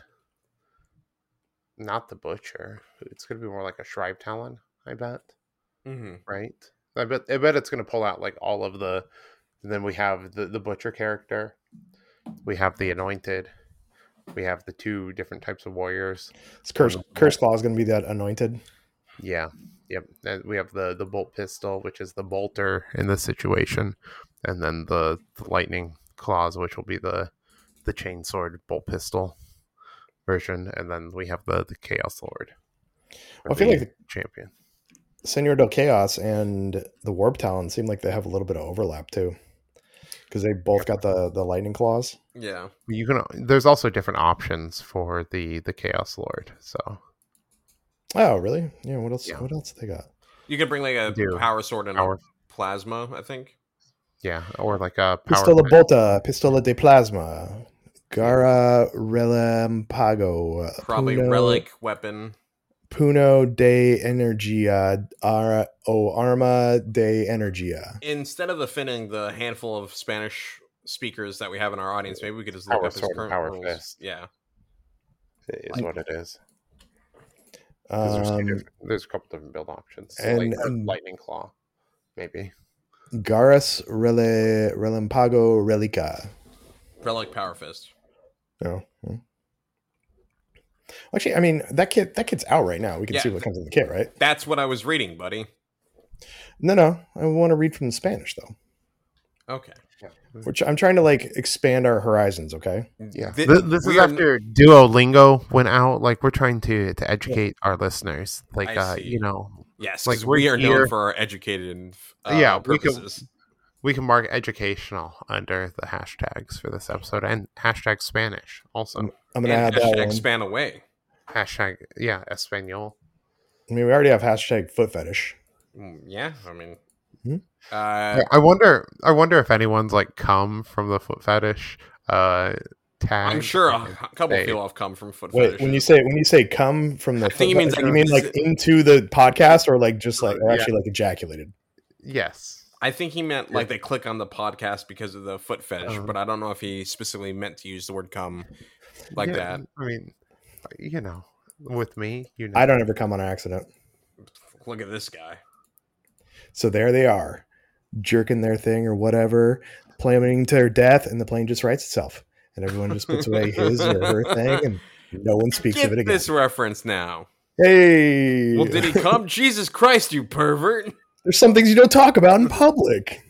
not the butcher. It's going to be more like a Shrive Talon, I bet. Mm-hmm. Right? I bet it's going to pull out like all of the. And then we have the butcher character. We have the anointed. We have the 2 different types of warriors. Curse Claw is going to be that anointed. Yeah. Yep. And we have the bolt pistol, which is the bolter in this situation, and then the lightning claws, which will be the chainsword bolt pistol version, and then we have the Chaos Lord. I feel like the champion Senor del Chaos and the Warp Talon seem like they have a little bit of overlap too, because they both got the lightning claws. Yeah, you can. There's also different options for the Chaos Lord. So, oh really? Yeah. What else? Yeah. What else they got? You could bring like a power sword and a plasma, I think. Yeah, or like a Pistola Bolta, Pistola de Plasma, Gara Relampago, probably Puno, relic weapon. Puno de Energia, Arma de Energia. Instead of offending the handful of Spanish speakers that we have in our audience, maybe we could just look up his current rules. Fist. Yeah, it is what it is. There's a couple different build options. So and lightning claw, maybe. Garas Relampago Relica. relic power fist. No. Actually, I mean that kit's out right now. We can see what comes in the kit, right? That's what I was reading, buddy. No. I want to read from the Spanish though. Okay. Yeah. Which I'm trying to like expand our horizons. Okay. Yeah. This is after Duolingo went out. Like we're trying to educate our listeners. Like you know, Yes, Like, because we're we are here- known for our educated Yeah, purposes. we can mark educational under the hashtags for this episode and hashtag Spanish also. I'm gonna And add that hashtag one. span away. Hashtag Espanol. I mean, we already have hashtag foot fetish. Yeah, I mean, Hmm? I wonder if anyone's like come from the foot fetish tag. I'm sure a couple they- people have come from foot Wait, fetishes. when you say come from the I think foot he means fetish, like you mean like visit- into the podcast or like just like or Yeah. actually like ejaculated? Yes. I think he meant like they click on the podcast because of the foot fetish, Oh. but I don't know if he specifically meant to use the word "come" like that. I mean, with me, I don't ever come on accident. Look at this guy. So there they are, jerking their thing or whatever, plummeting to their death, and the plane just rights itself, and everyone just puts away his or her thing, and no one speaks Get of it again. this reference now. Hey, Well, did he come? Jesus Christ, you pervert! there's some things you don't talk about in public.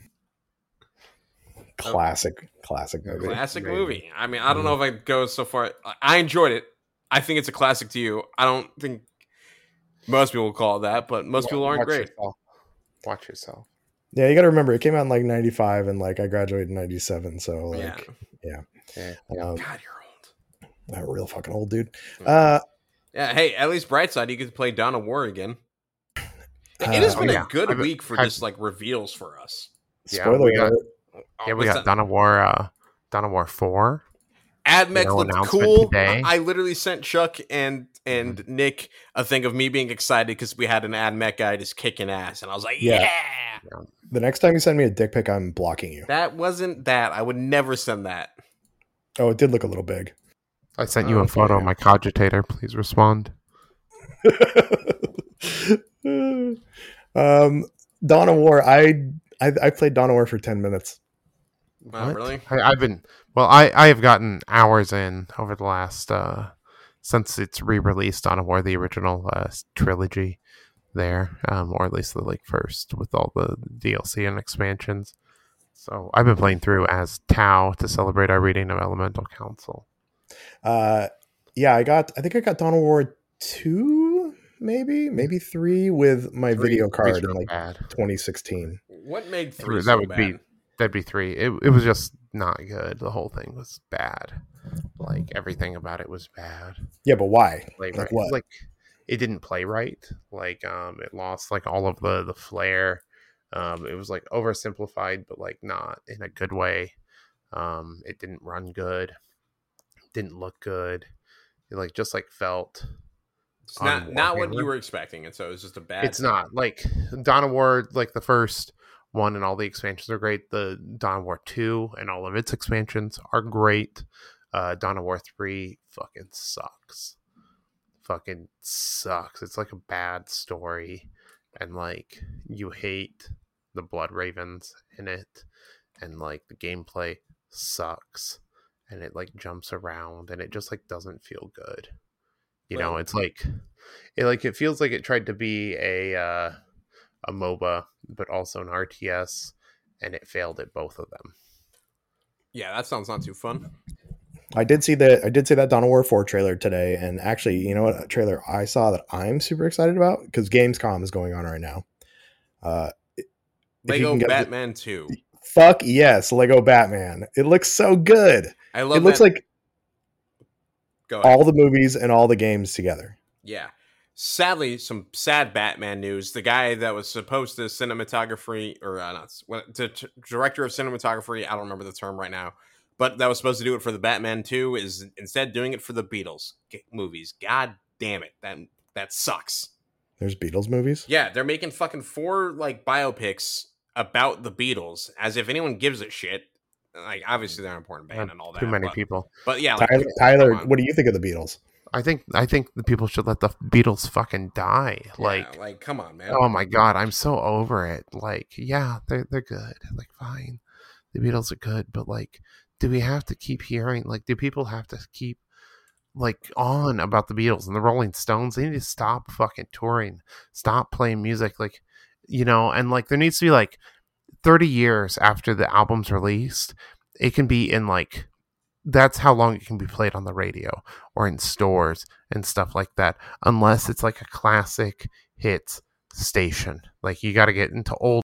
Classic movie. Classic movie. I mean, I don't know if I'd go so far. I enjoyed it. I think it's a classic to you. I don't think most people will call it that, but most people aren't great. Watch yourself. Yeah, you got to remember it came out in like '95, and like I graduated in '97, so like Yeah. um, God, you're old. not real fucking old, dude. Yeah. Hey, at least bright side, you get to play Dawn of War again. It has been a good week for just like reveals for us. Spoiler we got- alert. Yeah, we What's got that? Dawn of War 4. AdMech looked announcement cool. today. I literally sent Chuck and Nick a thing of me being excited because we had an AdMech guy just kicking ass, and I was like, Yeah. yeah. The next time you send me a dick pic, I'm blocking you. That wasn't that. I would never send that. Oh, it did look a little big. I sent you a photo of my cogitator. Please respond. Dawn of War. I played Dawn of War for 10 minutes. Oh, really? I have gotten hours in over the last since it's re-released Dawn of War, the original trilogy there, or at least the like first with all the DLC and expansions. So I've been playing through as Tau to celebrate our reading of Elemental Council. Yeah, I think I got Dawn of War 2, maybe 3 with my video card in like bad. 2016. What made 3 That so would bad? that'd be 3. It was just not good. The whole thing was bad. Like everything about it was bad. Yeah, but why? Like what? Like it didn't play right. Like it lost like all of the flair. It was like oversimplified, but like not in a good way. It didn't run good. Didn't look good. It like just like felt. It's not what you were expecting, and so it was just a bad. It's not like Dawn of War, like the first one and all the expansions are great. The Dawn of War 2 and all of its expansions are great. Dawn of War 3 fucking sucks. Fucking sucks. It's like a bad story, and like you hate the Blood Ravens in it, and like the gameplay sucks, and it like jumps around, and it just like doesn't feel good. You know, it's like it feels like it tried to be a MOBA, but also an RTS, and it failed at both of them. Yeah, that sounds not too fun. I did see that Dawn of War 4 trailer today, and actually, you know what? A trailer I saw that I'm super excited about because Gamescom is going on right now. Lego Batman 2. Fuck yes, Lego Batman. It looks so good. I love. It looks like Go ahead. all the movies and all the games together. Yeah. Sadly, some sad Batman news. The guy that was supposed to cinematography, or the director of cinematography, I don't remember the term right now, but that was supposed to do it for the Batman 2 is instead doing it for the Beatles movies. God damn it. That sucks. There's Beatles movies? Yeah, they're making fucking 4 like biopics about the Beatles as if anyone gives a shit. Like, obviously they're an important band and all that. Too many people. But yeah, like, Tyler, what do you think of the Beatles? I think the people should let the Beatles fucking die. Like come on, man. Oh my god, I'm so over it. Like, yeah, they're good. Like, fine, the Beatles are good, but like, do we have to keep hearing? Like, do people have to keep like on about the Beatles and the Rolling Stones? They need to stop fucking touring, stop playing music, like, you know, and like there needs to be like 30 years after the album's released, it can be in like. That's how long it can be played on the radio or in stores and stuff like that, unless it's like a classic hits station. Like, you got to get into old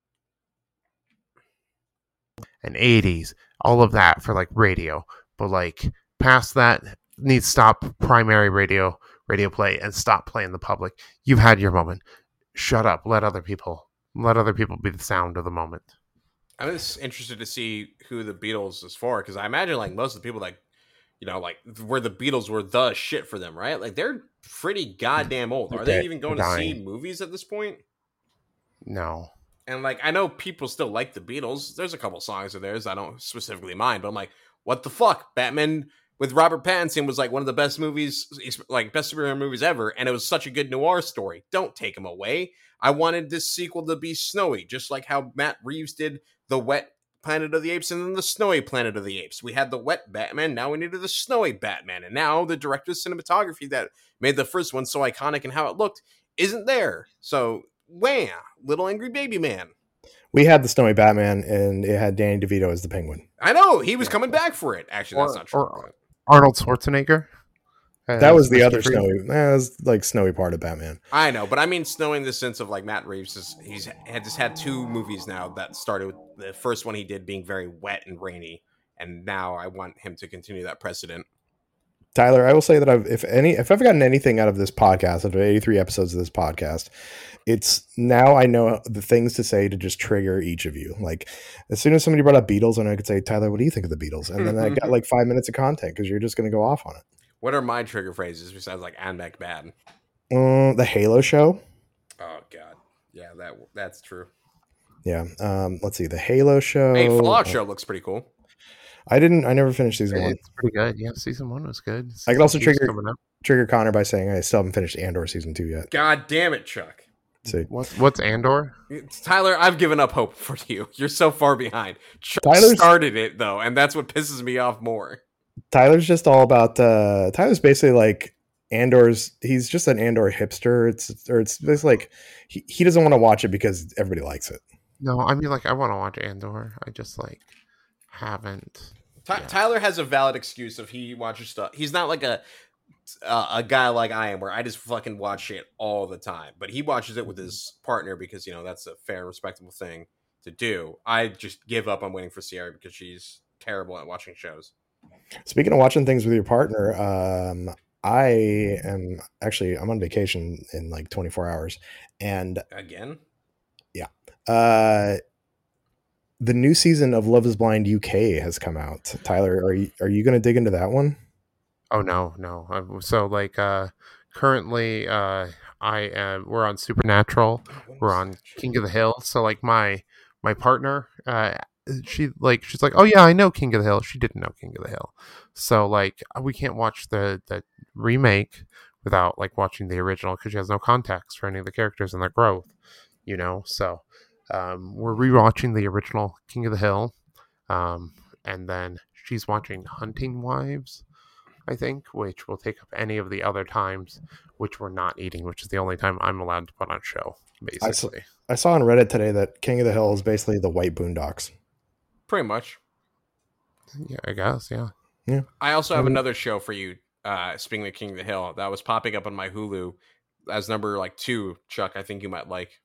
and 80s, all of that for like radio. But like past that, needs to stop primary radio play and stop playing the public. You've had your moment. Shut up. Let other people be the sound of the moment. I'm just interested to see who the Beatles is for, because I imagine like most of the people like, you know, like where the Beatles were the shit for them, right? Like they're pretty goddamn old. Are they even going to see movies at this point? No. And like I know people still like the Beatles. There's a couple songs of theirs I don't specifically mind, but I'm like, what the fuck? Batman with Robert Pattinson was like one of the best movies, like best superhero movies ever, and it was such a good noir story. Don't take him away. I wanted this sequel to be snowy, just like how Matt Reeves did the wet Planet of the Apes and then the snowy Planet of the Apes. We had the wet Batman, now we needed the snowy Batman, and now the director's cinematography that made the first one so iconic and how it looked isn't there. So, wham, Little Angry Baby Man. We had the snowy Batman, and it had Danny DeVito as the Penguin. I know, he was coming back for it. Actually, that's not true. Arnold Schwarzenegger. That was the other snowy. That was like snowy part of Batman. I know, but I mean snowy in the sense of like Matt Reeves he's had two movies now that started with the first one he did being very wet and rainy, and now I want him to continue that precedent. Tyler, I will say that if I've gotten anything out of this podcast, out of 83 episodes of this podcast, it's now I know the things to say to just trigger each of you. Like as soon as somebody brought up Beatles, and I could say, Tyler, what do you think of the Beatles? And then I got like 5 minutes of content because you're just going to go off on it. What are my trigger phrases besides like "and back bad"? The Halo show. Oh God, yeah, that's true. Yeah. Let's see, the Halo show. Hey, Fallout show looks pretty cool. I never finished season 1. It's pretty good. Yeah, season 1 was good. I could also trigger Connor by saying I still haven't finished Andor season 2 yet. God damn it, Chuck. See. What's Andor? Tyler, I've given up hope for you. You're so far behind. Chuck started it though, and that's what pisses me off more. Tyler's just all about Tyler's basically like he's just an Andor hipster. It's basically like he doesn't want to watch it because everybody likes it. No, I mean like I want to watch Andor. I just like haven't. Tyler has a valid excuse if he watches stuff. He's not like a guy like I am where I just fucking watch it all the time. But he watches it with his partner because, you know, that's a fair, respectable thing to do. I just give up on waiting for Sierra because she's terrible at watching shows. Speaking of watching things with your partner, I'm on vacation in like 24 hours. And again? Yeah. The new season of Love is Blind UK has come out. Tyler, are you going to dig into that one? Oh no. So like currently we're on Supernatural. We're on King of the Hill. So like my partner she's like, oh yeah, I know King of the Hill. She didn't know King of the Hill. So like we can't watch the remake without like watching the original because she has no context for any of the characters and their growth, you know. So we're rewatching the original King of the Hill, and then she's watching Hunting Wives, I think, which will take up any of the other times which we're not eating, which is the only time I'm allowed to put on show, basically. I saw on Reddit today that King of the Hill is basically the White Boondocks. Pretty much. Yeah, I guess, yeah. Yeah. I also have another show for you, speaking of King of the Hill, that was popping up on my Hulu as number like 2, Chuck, I think you might like.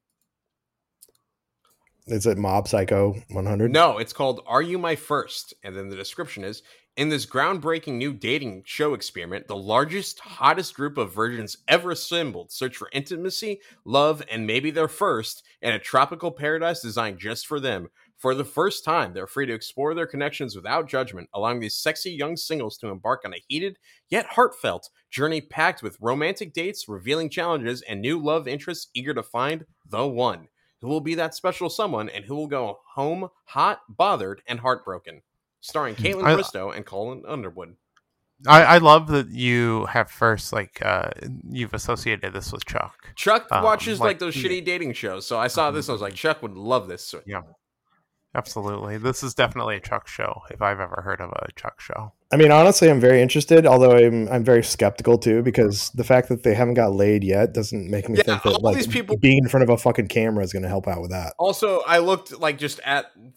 Is it Mob Psycho 100? No, it's called Are You My First? And then the description is, in this groundbreaking new dating show experiment, the largest, hottest group of virgins ever assembled search for intimacy, love, and maybe their first in a tropical paradise designed just for them. For the first time, they're free to explore their connections without judgment, allowing these sexy young singles to embark on a heated, yet heartfelt, journey packed with romantic dates, revealing challenges, and new love interests eager to find the one. Who will be that special someone, and who will go home hot, bothered, and heartbroken. Starring Caitlin Bristow and Colin Underwood. I love that you have first, like, you've associated this with Chuck. Chuck watches, like those shitty dating shows, so I saw this, and I was like, Chuck would love this. Yeah, absolutely. This is definitely a Chuck show, if I've ever heard of a Chuck show. I mean, honestly, I'm very interested, although I'm very skeptical too, because the fact that they haven't got laid yet doesn't make me think that like, these people being in front of a fucking camera is going to help out with that. Also, I looked like just at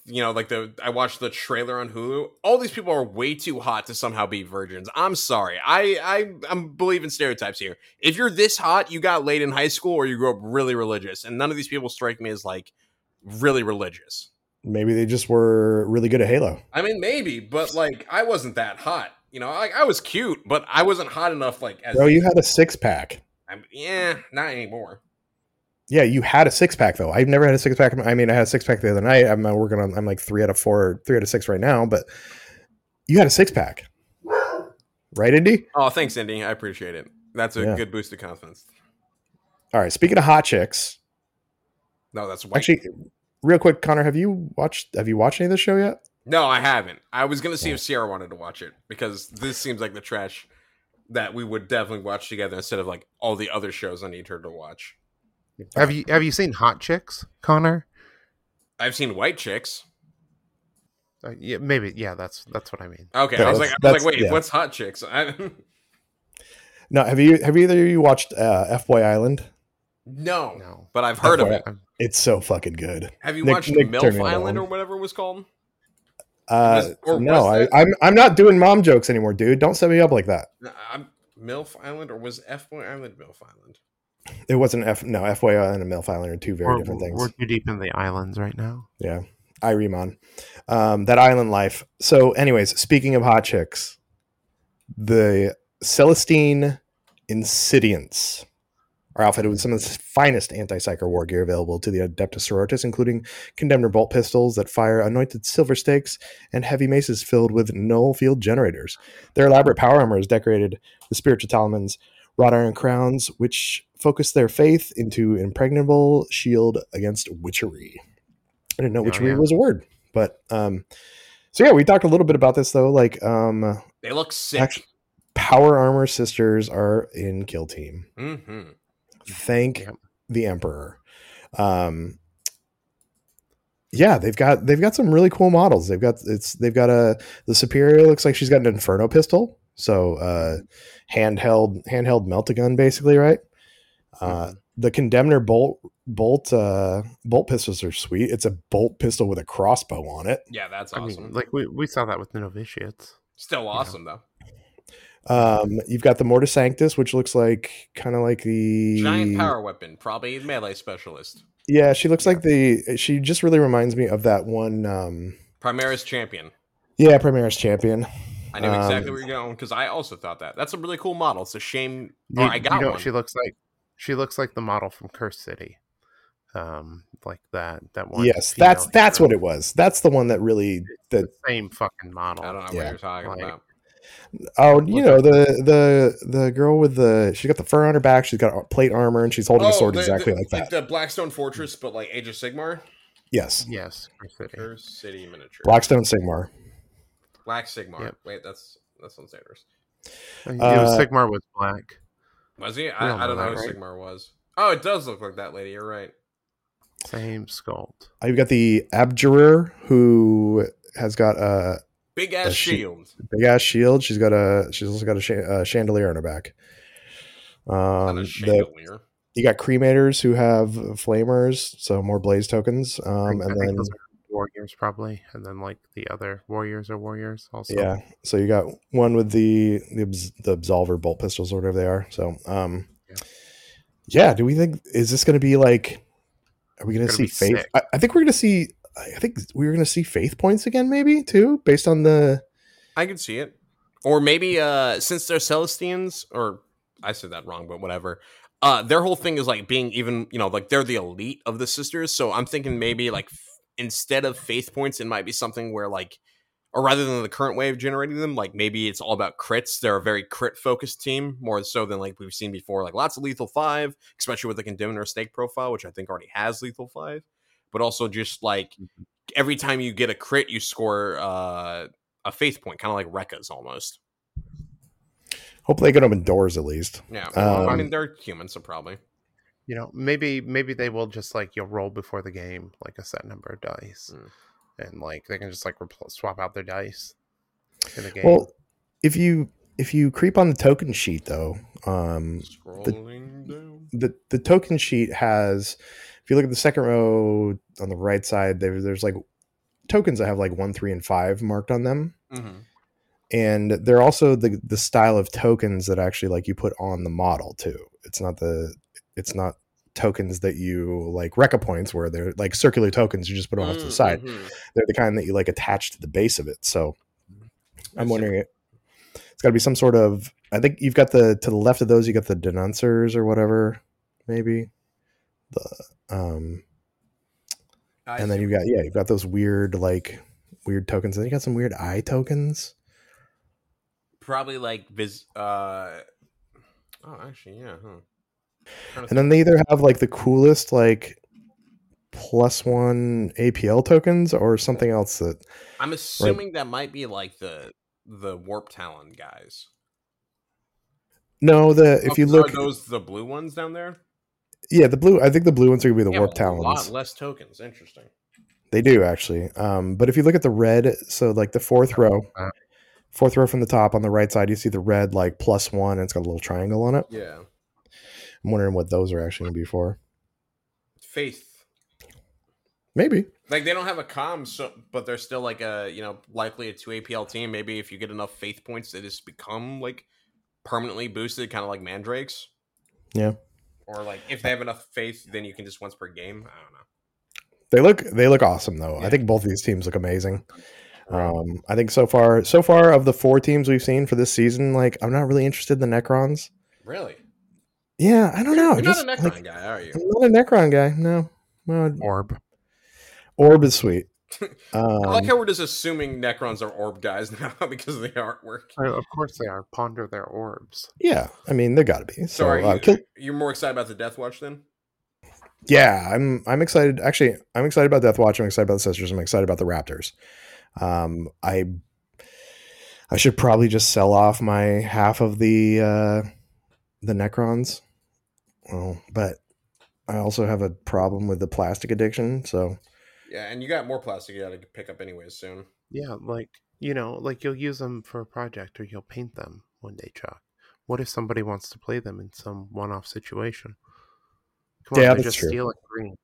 I watched the trailer on Hulu. All these people are way too hot to somehow be virgins. I'm sorry. I'm believing stereotypes here. If you're this hot, you got laid in high school or you grew up really religious, and none of these people strike me as like really religious. Maybe they just were really good at Halo. I mean, maybe, but like I wasn't that hot. Like I was cute, but I wasn't hot enough. Like, Bro, you had a 6-pack. Not anymore. Yeah, you had a 6-pack though. I've never had a 6-pack. I mean, I had a 6-pack the other night. I'm like 3 out of 6 right now. But you had a 6-pack, right, Indy? Oh, thanks, Indy. I appreciate it. That's a good boost of confidence. All right. Speaking of hot chicks, no, that's white. Actually, real quick, Connor, have you watched any of this show yet? No, I haven't. I was gonna see if Sierra wanted to watch it because this seems like the trash that we would definitely watch together instead of like all the other shows I need her to watch. Have you seen Hot Chicks, Connor? I've seen White Chicks. Yeah, maybe. Yeah, that's what I mean. Okay, Yeah, I was like, wait, what's Hot Chicks? No, have either of you watched F-Boy Island? No, but I've heard of it. It's so fucking good. Have you watched MILF Island or whatever it was called? No, I'm not doing mom jokes anymore, dude. Don't set me up like that. MILF Island, or was F-Boy Island MILF Island? It wasn't F-Boy Island and MILF Island are two very different things. We're too deep in the islands right now. Yeah, Irimon. That island life. So, anyways, speaking of hot chicks, the Celestine Insidiants are outfitted with some of the finest anti-psyker war gear available to the Adeptus Sororitas, including Condemner bolt pistols that fire anointed silver stakes and heavy maces filled with null field generators. Their elaborate power armor is decorated with spiritual talismans, wrought iron crowns, which focus their faith into impregnable shield against witchery. I didn't know witchery was a word, but so yeah, we talked a little bit about this though. Like, they look sick. Power armor sisters are in Kill Team. Mm-hmm. Thank the Emperor. Yeah, they've got some really cool models. They've got the Superior looks like she's got an Inferno pistol, so handheld melt-a-gun basically, right? The Condemner bolt pistols are sweet. It's a bolt pistol with a crossbow on it. Yeah, that's awesome. I mean, like we saw that with the Novitiates. Still awesome though. You've got the Mortis Sanctus, which looks like kind of like the giant power weapon, probably melee specialist. Yeah, she looks like she just really reminds me of that one Primaris Champion. Yeah, Primaris Champion. I knew exactly where you're going because I also thought that. That's a really cool model. It's a shame. I got one. She looks like the model from Curse City. Like that one. Yes, that's what it was. That's the one that really the same fucking model. I don't know what you're talking about. Oh, the girl with she's got the fur on her back. She's got plate armor and she's holding a sword exactly like that. Like the Blackstone Fortress, but like Age of Sigmar. Yes. Curse City miniature. Blackstone Sigmar. Black Sigmar. Yep. Wait, that's on Sanders. Sigmar was black. Was he? I don't know who Sigmar was. Oh, it does look like that lady. You're right. Same sculpt. You've got the Abjurer, who has got a big ass shield. Big ass shield. She's also got a chandelier on her back. Chandelier. You got Cremators who have flamers, so more blaze tokens. And then those are warriors probably, and then like the other warriors are warriors also. Yeah. So you got one with the Absolver bolt pistols or whatever they are. So yeah. Do we think is this going to be like? Are we going to see faith? I think we're going to see. I think we're going to see faith points again, maybe too, based on the. I could see it, or maybe since they're Celestians, or I said that wrong, but whatever. Their whole thing is like being even, like they're the elite of the sisters. So I'm thinking maybe like instead of faith points, it might be something where like, or rather than the current way of generating them, like maybe it's all about crits. They're a very crit focused team, more so than like we've seen before, like lots of lethal 5, especially with the Condemner stake profile, which I think already has lethal 5, but also just like every time you get a crit, you score a faith point, kind of like Rekka's almost. Hopefully they get them indoors at least. Yeah, I mean they're humans, so probably. Maybe they will just like you'll roll before the game like a set number of dice, and like they can just like swap out their dice in the game. Well, if you creep on the token sheet though, scrolling down, the token sheet has. If you look at the second row on the right side, there's like tokens that have like 1, 3, and 5 marked on them. Mm-hmm. And they're also the style of tokens that actually like you put on the model too. It's not tokens that you like Rekka points where they're like circular tokens you just put off to the side. They're the kind that you like attach to the base of it. So I'm wondering, it's got to be some sort of, I think you've got to the left of those, you got the denuncers or whatever, maybe and then you've got those weird tokens, and you got some weird eye tokens. Probably like actually, yeah. And then they either have like the coolest like +1 APL tokens or something else that I'm assuming that might be like the Warp Talon guys. No, if you look, are those the blue ones down there? Yeah, the blue. I think the blue ones are gonna be the Warp Talons. A lot less tokens. Interesting. They do actually. But if you look at the red, so like the fourth row from the top on the right side, you see the red like +1, and it's got a little triangle on it. Yeah. I'm wondering what those are actually going to be for. Faith. Maybe. Like they don't have a comm, but they're still like likely a 2 APL team. Maybe if you get enough faith points, they just become like permanently boosted, kind of like Mandrakes. Yeah. Or like if they have enough faith, then you can just once per game. I don't know. They look awesome though. Yeah. I think both of these teams look amazing. I think so far of the 4 teams we've seen for this season, like I'm not really interested in the Necrons. Really? Yeah, I don't know. You're not a Necron guy, are you? I'm not a Necron guy. No. Well, Orb is sweet. I like how we're just assuming Necrons are orb guys now because of the artwork. Of course they are. Ponder their orbs. Yeah, I mean they got to be. So you're more excited about the Death Watch then? Yeah, I'm excited. Actually, I'm excited about Death Watch. I'm excited about the Sisters. I'm excited about the Raptors. I should probably just sell off my half of the Necrons. But I also have a problem with the plastic addiction. So yeah, and you got more plastic you got to pick up anyways soon. Yeah, like you'll use them for a project or you'll paint them one day, Chuck. What if somebody wants to play them in some one-off situation? Come on, that's just true. Steal it green,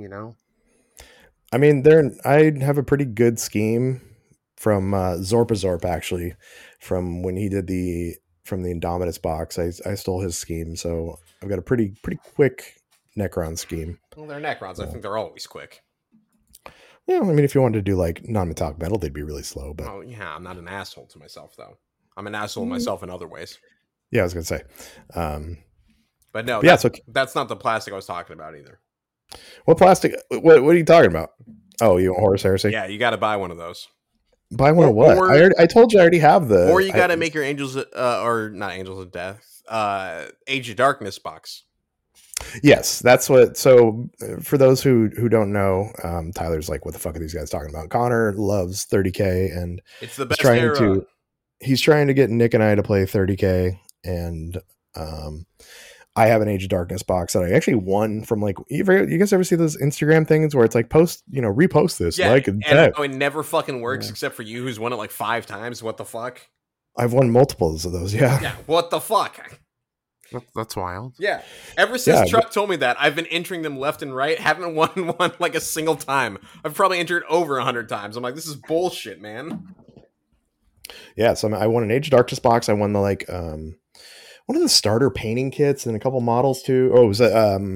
I mean, I have a pretty good scheme from Zorp actually, from when he did from the Indomitus box. I stole his scheme, so I've got a pretty quick Necron scheme. Well, they're Necrons. I think they're always quick. Yeah, I mean, if you wanted to do like non-metallic metal, they'd be really slow. But I'm not an asshole to myself though. I'm an asshole myself in other ways. Yeah, I was gonna say. But no, that's not the plastic I was talking about either. What plastic? What are you talking about? Oh, you want Horus Heresy? Yeah, you got to buy one of those. Buy one of what? I told you I already have the. Or you got to make your Angels, or not Angels of Death, Age of Darkness box. Yes, that's what. So for those who don't know, Tyler's like, what the fuck are these guys talking about? Connor loves 30K, and it's the best era. He's trying to get Nick and I to play 30K, and I have an Age of Darkness box that I actually won from like. You guys ever see those Instagram things where it's like repost this, like, and it never fucking works except for you, who's won it like 5 times. What the fuck? I've won multiples of those. Yeah. Yeah. What the fuck? That's wild. Yeah. Ever since Chuck told me that, I've been entering them left and right. Haven't won one like a single time. I've probably entered over 100 times. I'm like, this is bullshit, man. Yeah. So I won an Age of Darkness box. I won the one of the starter painting kits and a couple models too. Oh, was it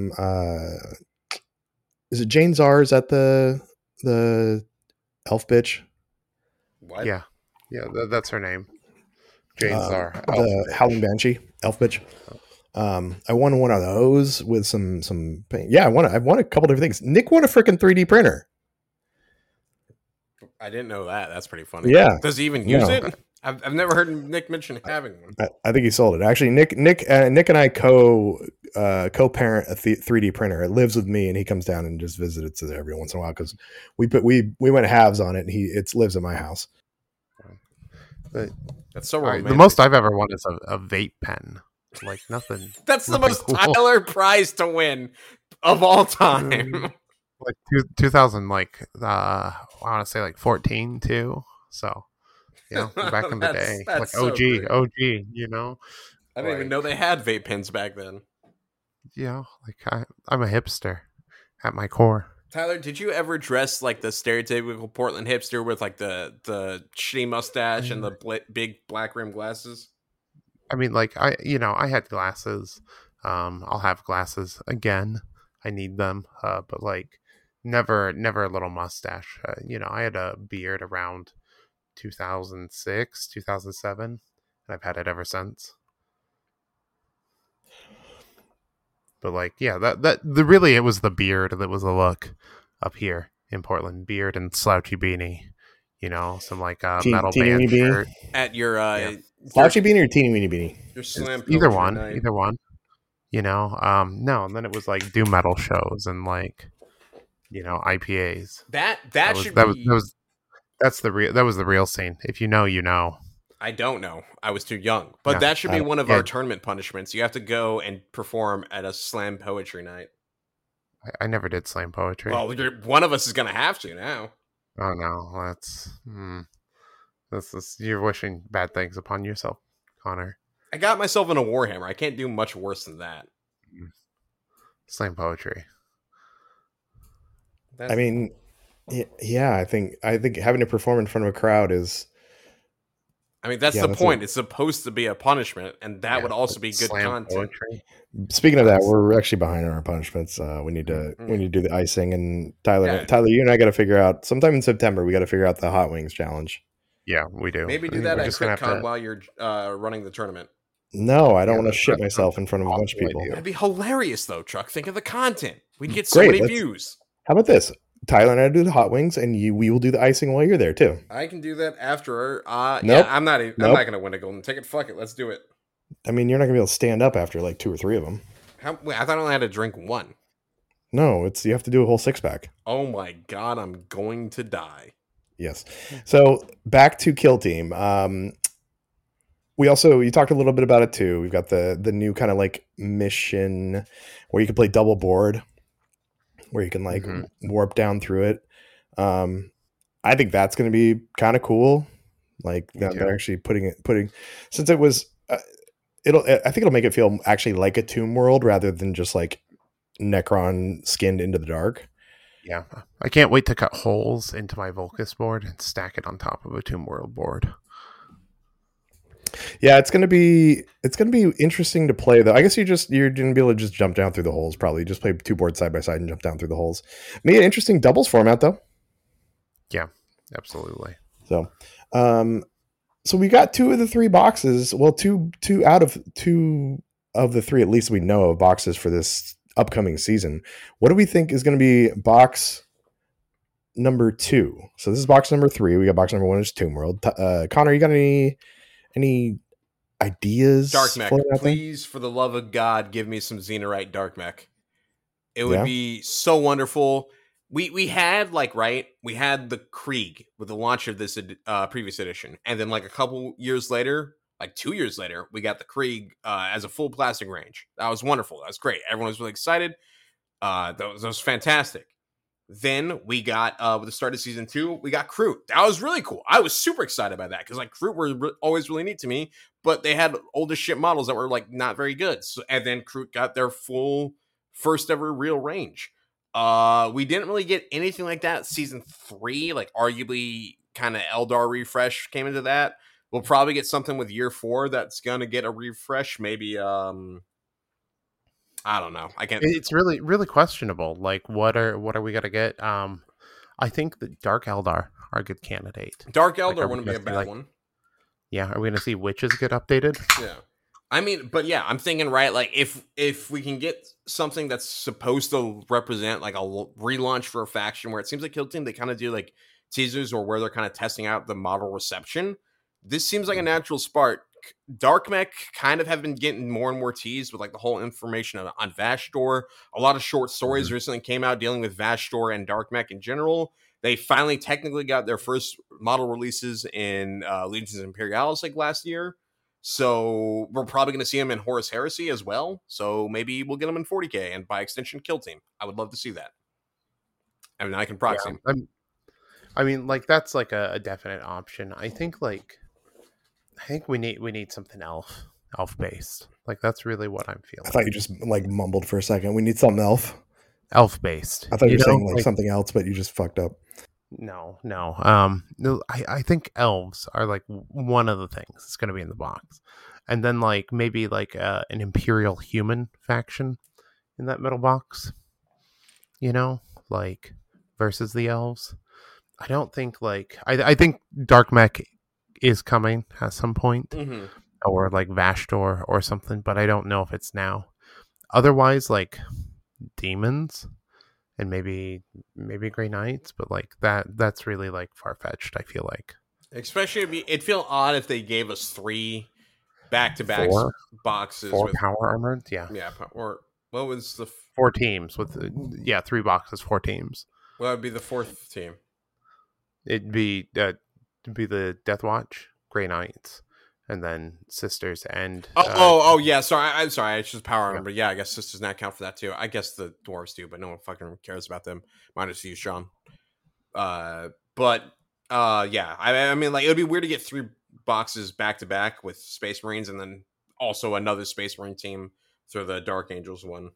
is it Jane Czar? Is that the elf bitch? What? Yeah, that's her name. Jane Czar. The Howling Banshee elf bitch. I won one of those with some paint. Yeah, I've won a couple different things. Nick won a freaking 3D printer. I didn't know that. That's pretty funny. Yeah. Does he even use it? I've never heard Nick mention having one. I think he sold it. Actually, Nick and I co-parent a 3D printer. It lives with me, and he comes down and just visits it every once in a while because we went halves on it, and it lives in my house. But that's so romantic. The most I've ever won is a vape pen. Like nothing. That's the most cool. Tyler prize to win of all time. Like 2000, I want to say like 14 too. So, back in the day, like OG, so OG. I didn't even know they had vape pens back then. Yeah, like I'm a hipster at my core. Tyler, did you ever dress like the stereotypical Portland hipster with like the shitty mustache and the big black rim glasses? I mean, like I had glasses. I'll have glasses again. I need them. But like never a little mustache. I had a beard around 2006, 2007, and I've had it ever since. But like, yeah, really it was the beard that was the look up here in Portland. Beard and slouchy beanie. Some like metal band shirt. At your slouchy beanie or teeny weeny beanie? Your slam either one. night. Either one. No, and then it was like doom metal shows and like IPAs. That was the real scene. If you know, you know. I don't know. I was too young. But that should be one of our tournament punishments. You have to go and perform at a slam poetry night. I never did slam poetry. Well, one of us is going to have to now. Oh, no. You're wishing bad things upon yourself, Connor. I got myself in a Warhammer. I can't do much worse than that. Slam poetry. I mean, yeah, I think having to perform in front of a crowd is... I mean, that's the point. It's supposed to be a punishment, and that would also be good content. Poetry. Speaking of that, we're actually behind on our punishments. We need to do the icing, and Tyler, you and I got to figure out sometime in September. We got to figure out the hot wings challenge. Yeah, we do. Maybe do that at CritCon while you're running the tournament. No, I don't want to shit myself in front of a bunch of people. That'd be hilarious, though, Chuck. Think of the content. We'd get so many views. How about this? Tyler and I do the hot wings, and we will do the icing while you're there too. I can do that after. Nope. Yeah, I'm not going to win a golden ticket. Fuck it, let's do it. I mean, you're not going to be able to stand up after like 2 or 3 of them. Wait, I thought I only had to drink one. No, you have to do a whole 6-pack. Oh my god, I'm going to die. Yes. So back to Kill Team. You talked a little bit about it too. We've got the new kind of like mission where you can play double board, where you can like warp down through it. I think that's going to be kind of cool. Like they're actually putting since it was, I think it'll make it feel actually like a Tomb World rather than just like Necron skinned into the dark. Yeah. I can't wait to cut holes into my Volcus board and stack it on top of a Tomb World board. Yeah, it's gonna be interesting to play though. I guess you're gonna be able to just jump down through the holes. Probably just play 2 boards side by side and jump down through the holes. Maybe an interesting doubles format though. Yeah, absolutely. So we got 2 of the 3 boxes. Well, two out of 2 of the 3 at least we know of boxes for this upcoming season. What do we think is going to be box number 2? So this is box number 3. We got box number 1 is Tomb World. Connor, you got any ideas? Dark Mech, please, for the love of God, give me some Xenorite Dark Mech. It would be so wonderful. We had we had the Krieg with the launch of this previous edition, and then like a couple years later, like 2 years later, we got the Krieg as a full plastic range. That was wonderful. That was great. Everyone was really excited. That was fantastic. Then we got, with the start of season 2, we got Kroot. That was really cool. I was super excited by that because like Kroot were always really neat to me, but they had older ship models that were like not very good. So, and then Kroot got their full first ever real range. We didn't really get anything like that. Season 3, like arguably kind of Eldar refresh came into that. We'll probably get something with year 4 that's gonna get a refresh. Maybe I don't know. I can't. It's really, really questionable. Like, what are we gonna get? I think the Dark Eldar are a good candidate. Dark Eldar wouldn't be a bad one. Yeah, are we gonna see witches get updated? Yeah, I mean, but yeah, I'm thinking like if we can get something that's supposed to represent like a relaunch for a faction, where it seems like Kill Team they kind of do like teasers or where they're kind of testing out the model reception. This seems like a natural spark. Dark Mech kind of have been getting more and more teased with like the whole information on Vashdor. A lot of short stories recently came out dealing with Vashdor and Dark Mech in general. They finally technically got their first model releases in Legions Imperialis like last year. So we're probably going to see them in Horus Heresy as well. So maybe we'll get them in 40k and by extension Kill Team. I would love to see that. I mean, I can proxy them. I mean, like that's like a definite option. I think we need something elf based. Like that's really what I'm feeling. I thought you just like mumbled for a second. We need something elf. elf based. I thought you were saying like something else, but you just fucked up. No. No, I think elves are like one of the things that's going to be in the box, and then like maybe like an imperial human faction in that middle box. Like versus the elves. I don't think like I think Dark Mech is coming at some point, or like Vashtor or something, but I don't know if it's now. Otherwise, like demons. And maybe Grey Knights, but like that's really like far fetched. I feel like, especially it'd feel odd if they gave us 3 back-to-back boxes 4 with power armored. Yeah, or what was the 4 teams with 3 boxes, 4 teams. What would be the 4th team? It'd be the Death Watch, Grey Knights, and then Sisters and yeah. Sorry, I'm sorry. It's just power armor. Yeah, I guess Sisters not count for that too. I guess the dwarves do, but no one fucking cares about them. Minus you, Sean. Yeah. I mean, like it would be weird to get 3 boxes back to back with Space Marines, and then also another Space Marine team through the Dark Angels one.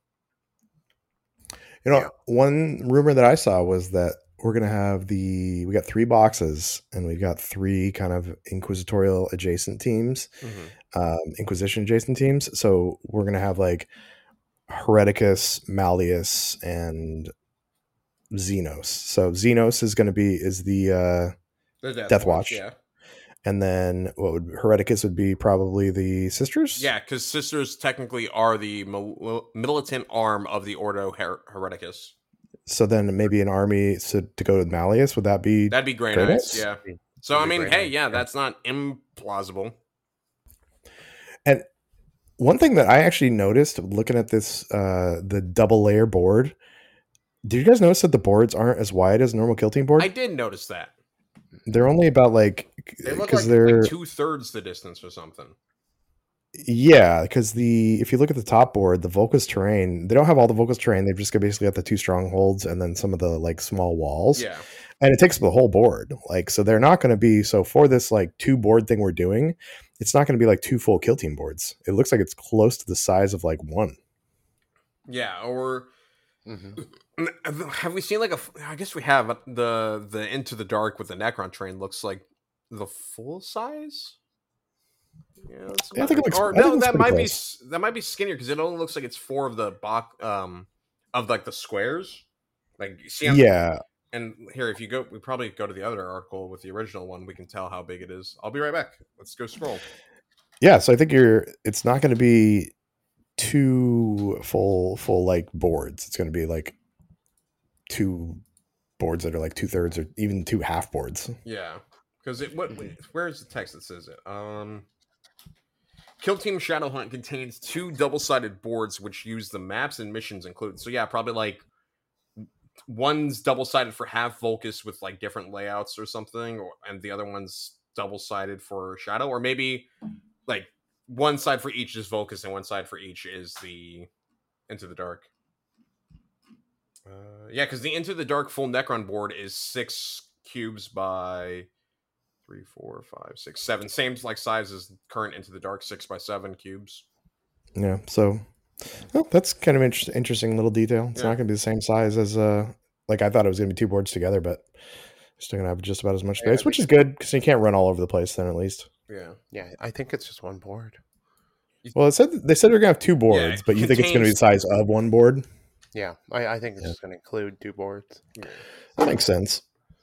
One rumor that I saw was that we're going to have we got 3 boxes and we've got 3 kind of inquisitorial adjacent teams, Inquisition adjacent teams. So we're going to have like Hereticus, Malleus, and Xenos. So Xenos is going to be the Death Watch. Yeah. And then Hereticus would be probably the Sisters? Yeah, because Sisters technically are the militant arm of the Ordo Hereticus. So then maybe an army to go with Malleus, would that be? That'd be Grey Knights, yeah. So, I mean, hey, yeah, that's not implausible. And one thing that I actually noticed looking at this, the double layer board, did you guys notice that the boards aren't as wide as a normal Kill Team board? I did notice that. They're only about like... They look like 2/3 the distance or something. Yeah, because if you look at the top board, the Volcus terrain, they don't have all the Volcus terrain. They've just basically got the 2 strongholds and then some of the like small walls. Yeah. And it takes up the whole board. Like, so they're not going to be, so for this like 2 board thing we're doing, it's not going to be like 2 full Kill Team boards. It looks like it's close to the size of like 1. Yeah, or have we seen like I guess we have the Into the Dark with the Necron train looks like the full size. Yeah, I think it looks, that might be skinnier because it only looks like it's 4 of the box of like the squares. Like see, and here if you go, we probably go to the other article with the original one. We can tell how big it is. I'll be right back. Let's go scroll. Yeah, so I think it's not going to be 2 full like boards. It's going to be like 2 boards that are like 2/3 or even 2 half boards. Yeah, because where is the text that says it? Kill Team Shadowhunt contains 2 double-sided boards which use the maps and missions included. So yeah, probably like one's double-sided for half Volcus with like different layouts or something, and the other one's double-sided for Shadow, or maybe like one side for each is Volcus and one side for each is the Into the Dark. Yeah, because the Into the Dark full Necron board is 6 cubes by 3, 4, 5, 6, 7. Same like size as current Into the Dark 6x7 cubes. Yeah, so that's kind of interesting little detail. It's not going to be the same size as like I thought it was going to be 2 boards together, but still going to have just about as much space, which is good because you can't run all over the place then at least. Yeah, I think it's just 1 board. Well, they said they're going to have 2 boards, but you think it's going to be the size of 1 board? Yeah, I think it's just going to include 2 boards. Yeah. That makes sense.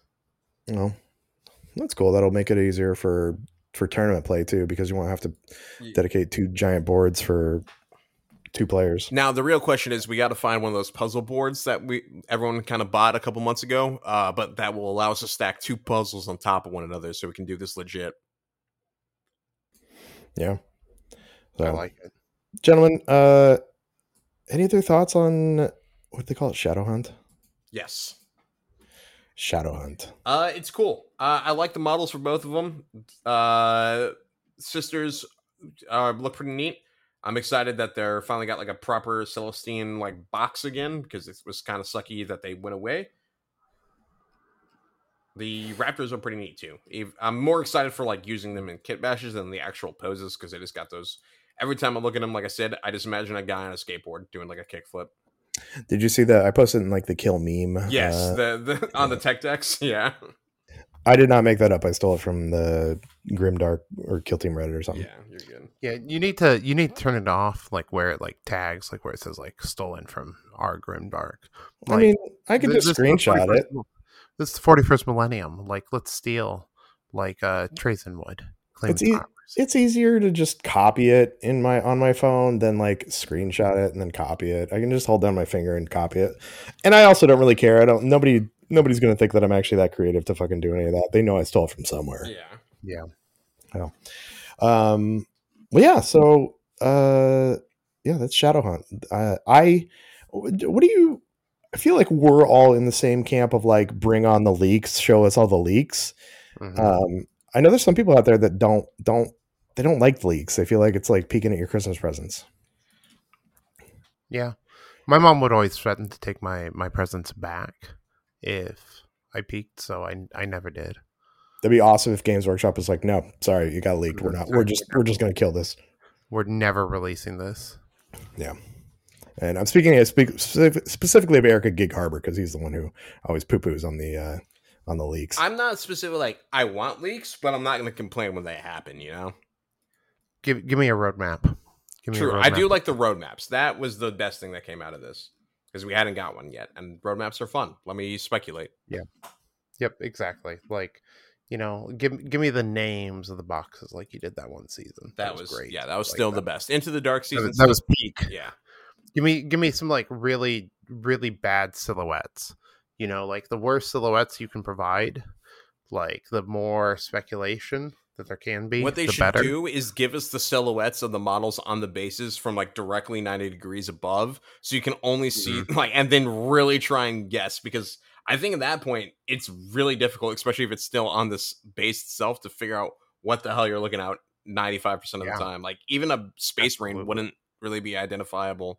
That's cool. That'll make it easier for tournament play too, because you won't have to dedicate 2 giant boards for 2 players. Now the real question is, we got to find one of those puzzle boards that everyone kind of bought a couple months ago, but that will allow us to stack 2 puzzles on top of one another, so we can do this legit. Yeah, so, I like it, gentlemen. Any other thoughts on what they call it, Shadowhunt? Yes. Shadowhunt. It's cool. I like the models for both of them. Sisters look pretty neat. I'm excited that they're finally got like a proper Celestine like box again, because it was kind of sucky that they went away. The Raptors are pretty neat too. I'm more excited for like using them in kit bashes than the actual poses, because they just got those. Every time I look at them, like I said, I just imagine a guy on a skateboard doing like a kickflip. Did you see that? I posted in like the kill meme. Yes, the on the tech decks. Yeah. I did not make that up. I stole it from the Grimdark or Kill Team Reddit or something. Yeah, you're good. Yeah, you need to turn it off, like where it like tags, like where it says like stolen from our Grimdark. Like, I mean, I could just this is the screenshot 41st it. This is the 41st millennium. Like, let's steal like Trace Wood. It's easier to just copy it on my phone than like screenshot it and then copy it. I can just hold down my finger and copy it. And I also don't really care. Nobody's gonna think that I'm actually that creative to fucking do any of that. They know I stole it from somewhere. Yeah. Well, yeah. So, yeah, that's Shadowhunt. I feel like we're all in the same camp of like, bring on the leaks, show us all the leaks. Mm-hmm. I know there's some people out there that don't like the leaks. They feel like it's like peeking at your Christmas presents. Yeah. My mom would always threaten to take my presents back if I peeked, so I never did. That'd be awesome if Games Workshop was like, no, sorry, you got leaked. We're just gonna kill this. We're never releasing this. Yeah. And I'm speaking specifically of Erica Gig Harbor, because he's the one who always poo-poos on the leaks. I'm not specifically like, I want leaks, but I'm not going to complain when they happen, you know? Give me a roadmap. True, I do like the roadmaps. That was the best thing that came out of this, because we hadn't got one yet, and roadmaps are fun. Let me speculate. Yeah. Yep, exactly. Like, you know, give me the names of the boxes like you did that one season. That was great. Yeah, that was still the best. Into the Dark season. That was peak. Yeah. Give me some like really, really bad silhouettes. You know, like the worse silhouettes you can provide, like the more speculation that there can be. What they should do is give us the silhouettes of the models on the bases from like directly 90 degrees above, so you can only see like, and then really try and guess, because I think at that point it's really difficult, especially if it's still on this base itself, to figure out what the hell you're looking at 95% of the time. Like even a space marine wouldn't really be identifiable.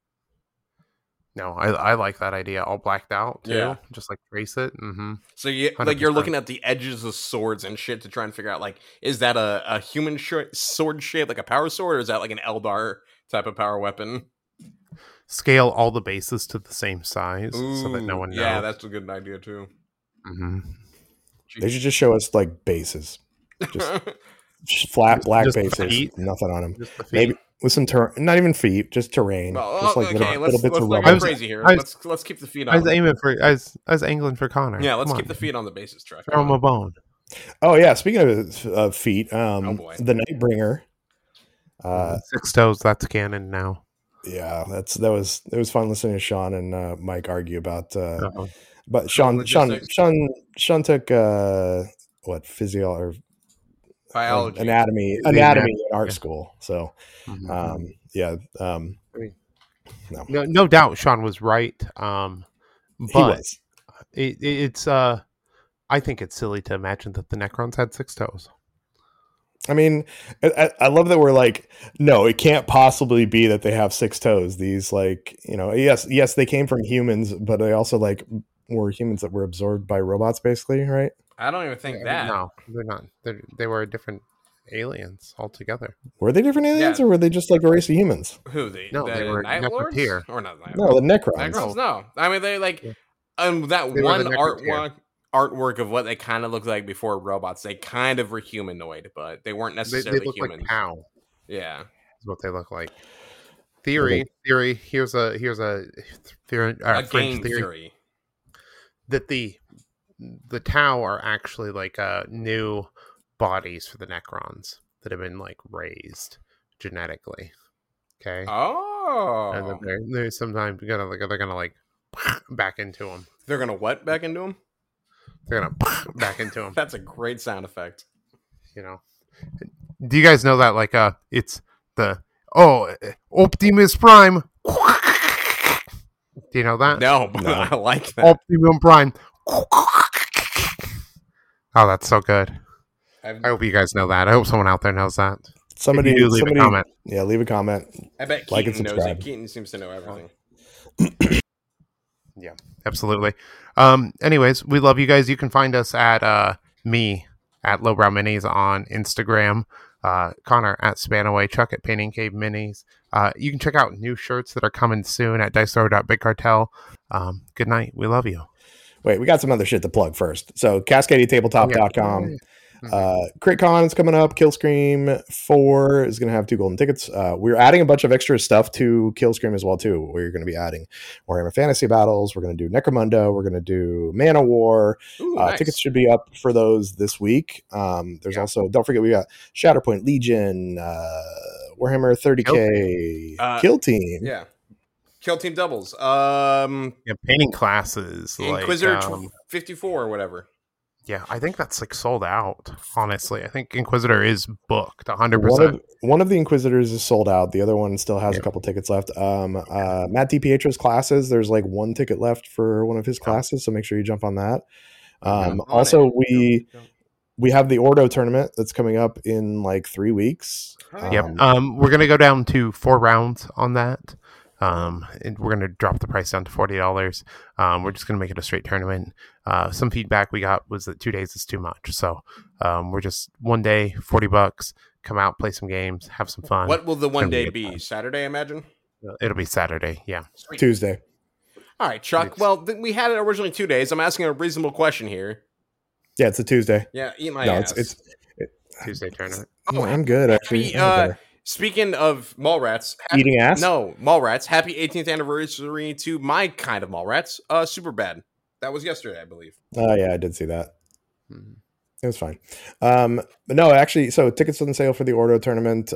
No, I like that idea. All blacked out too. Yeah. Just like trace it. Mm-hmm. So you're looking at the edges of swords and shit to try and figure out, like, is that a human sword shape, like a power sword, or is that like an Eldar type of power weapon? Scale all the bases to the same size so that no one knows. Yeah, that's a good idea too. Mm-hmm. They should just show us like bases, just flat black just bases, nothing on them. Maybe with some not even feet, just terrain. Well, just like okay, little bits of let's rubber. go crazy here. Let's keep the feet on. I was angling for Connor. Yeah, let's keep the feet on the bases, Trek. Throw him a bone. Oh yeah, speaking of feet, oh boy, the Nightbringer. 6 toes. That's canon now. Yeah, it was fun listening to Sean and Mike argue about. But Sean took what physio or biology, anatomy in art school. So, no doubt Sean was right. But he was. It's I think it's silly to imagine that the Necrons had 6 toes. I mean, I love that we're like, no, it can't possibly be that they have 6 toes. These, like, you know, yes, they came from humans, but they also like were humans that were absorbed by robots, basically, right? I don't even think that. No, they're not. They were different aliens altogether. Were they different aliens, or were they just like a race of humans? Who they were Night Lords? Or not Night No, the Necrons. Necrons, no. I mean, they like that one artwork of what they kind of looked like before robots. They kind of were humanoid, but they weren't necessarily they look humans. Like cow. Yeah, is what they look like. Theory. Here's a theory. Game theory that the Tau are actually like new bodies for the Necrons that have been like raised genetically. Okay. Oh. And they're sometimes they're gonna like back into them. They're gonna what back into them? They're gonna back into them. That's a great sound effect. You know. Do you guys know that like it's the Optimus Prime? Do you know that? No, but I like that. Optimus Prime. Oh, that's so good. I hope you guys know that. I hope someone out there knows that. Somebody leave a comment. Yeah, leave a comment. I bet Keaton knows it. Keaton seems to know everything. Yeah, absolutely. Anyways, we love you guys. You can find us at me at Lowbrow Minis on Instagram. Connor at Spanaway, Chuck at Painting Cave Minis. You can check out new shirts that are coming soon at dicethrower.bigcartel. Good night. We love you. Wait, we got some other shit to plug first. So CascadingTabletop.com. CritCon is coming up. Killscream 4 is going to have 2 golden tickets. We're adding a bunch of extra stuff to Killscream as well too. We're going to be adding Warhammer Fantasy Battles. We're going to do Necromunda. We're going to do Mana War. Nice. Tickets should be up for those this week. There's also, don't forget, we got Shatterpoint Legion, Warhammer 30K, Kill Team. Yeah. Kill Team doubles. Painting classes. Inquisitor 54 or whatever. Yeah, I think that's like sold out. Honestly, I think Inquisitor is booked 100%. One of the Inquisitors is sold out. The other one still has a couple tickets left. Matt DiPietro's classes, there's like 1 ticket left for one of his classes, so make sure you jump on that. Also, we have the Ordo tournament that's coming up in like 3 weeks. We're gonna go down to 4 rounds on that. And we're going to drop the price down to $40. We're just going to make it a straight tournament. Some feedback we got was that 2 days is too much. So we're just 1 day, $40, come out, play some games, have some fun. What will the 1 day be? Saturday, I imagine? It'll be Saturday. Yeah. Sweet. Tuesday. All right, Chuck. Well, we had it originally 2 days. I'm asking a reasonable question here. Yeah, it's a Tuesday. Yeah, eat my ass. It's Tuesday tournament. I'm good, actually. Speaking of Mallrats, eating ass? No, Mallrats. Happy 18th anniversary to my kind of Mallrats. Super bad. That was yesterday, I believe. Oh yeah, I did see that. It was fine. But no, actually, so tickets on sale for the Ordo tournament.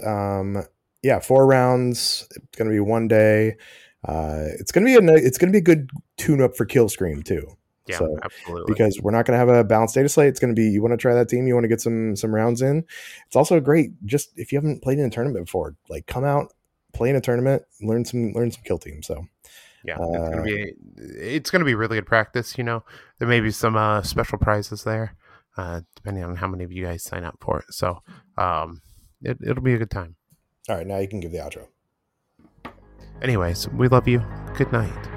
4 rounds. It's gonna be 1 day. It's gonna be a good tune-up for Killscream too. Yeah, so, absolutely. Because we're not going to have a balanced data slate. It's going to be, you want to try that team, you want to get some rounds in. It's also great, just if you haven't played in a tournament before, like come out, play in a tournament, learn some kill teams. So yeah, it's gonna be really good practice. You know, there may be some special prizes there, depending on how many of you guys sign up for it. So it'll be a good time. All right, now you can give the outro. Anyways, we love you. Good night.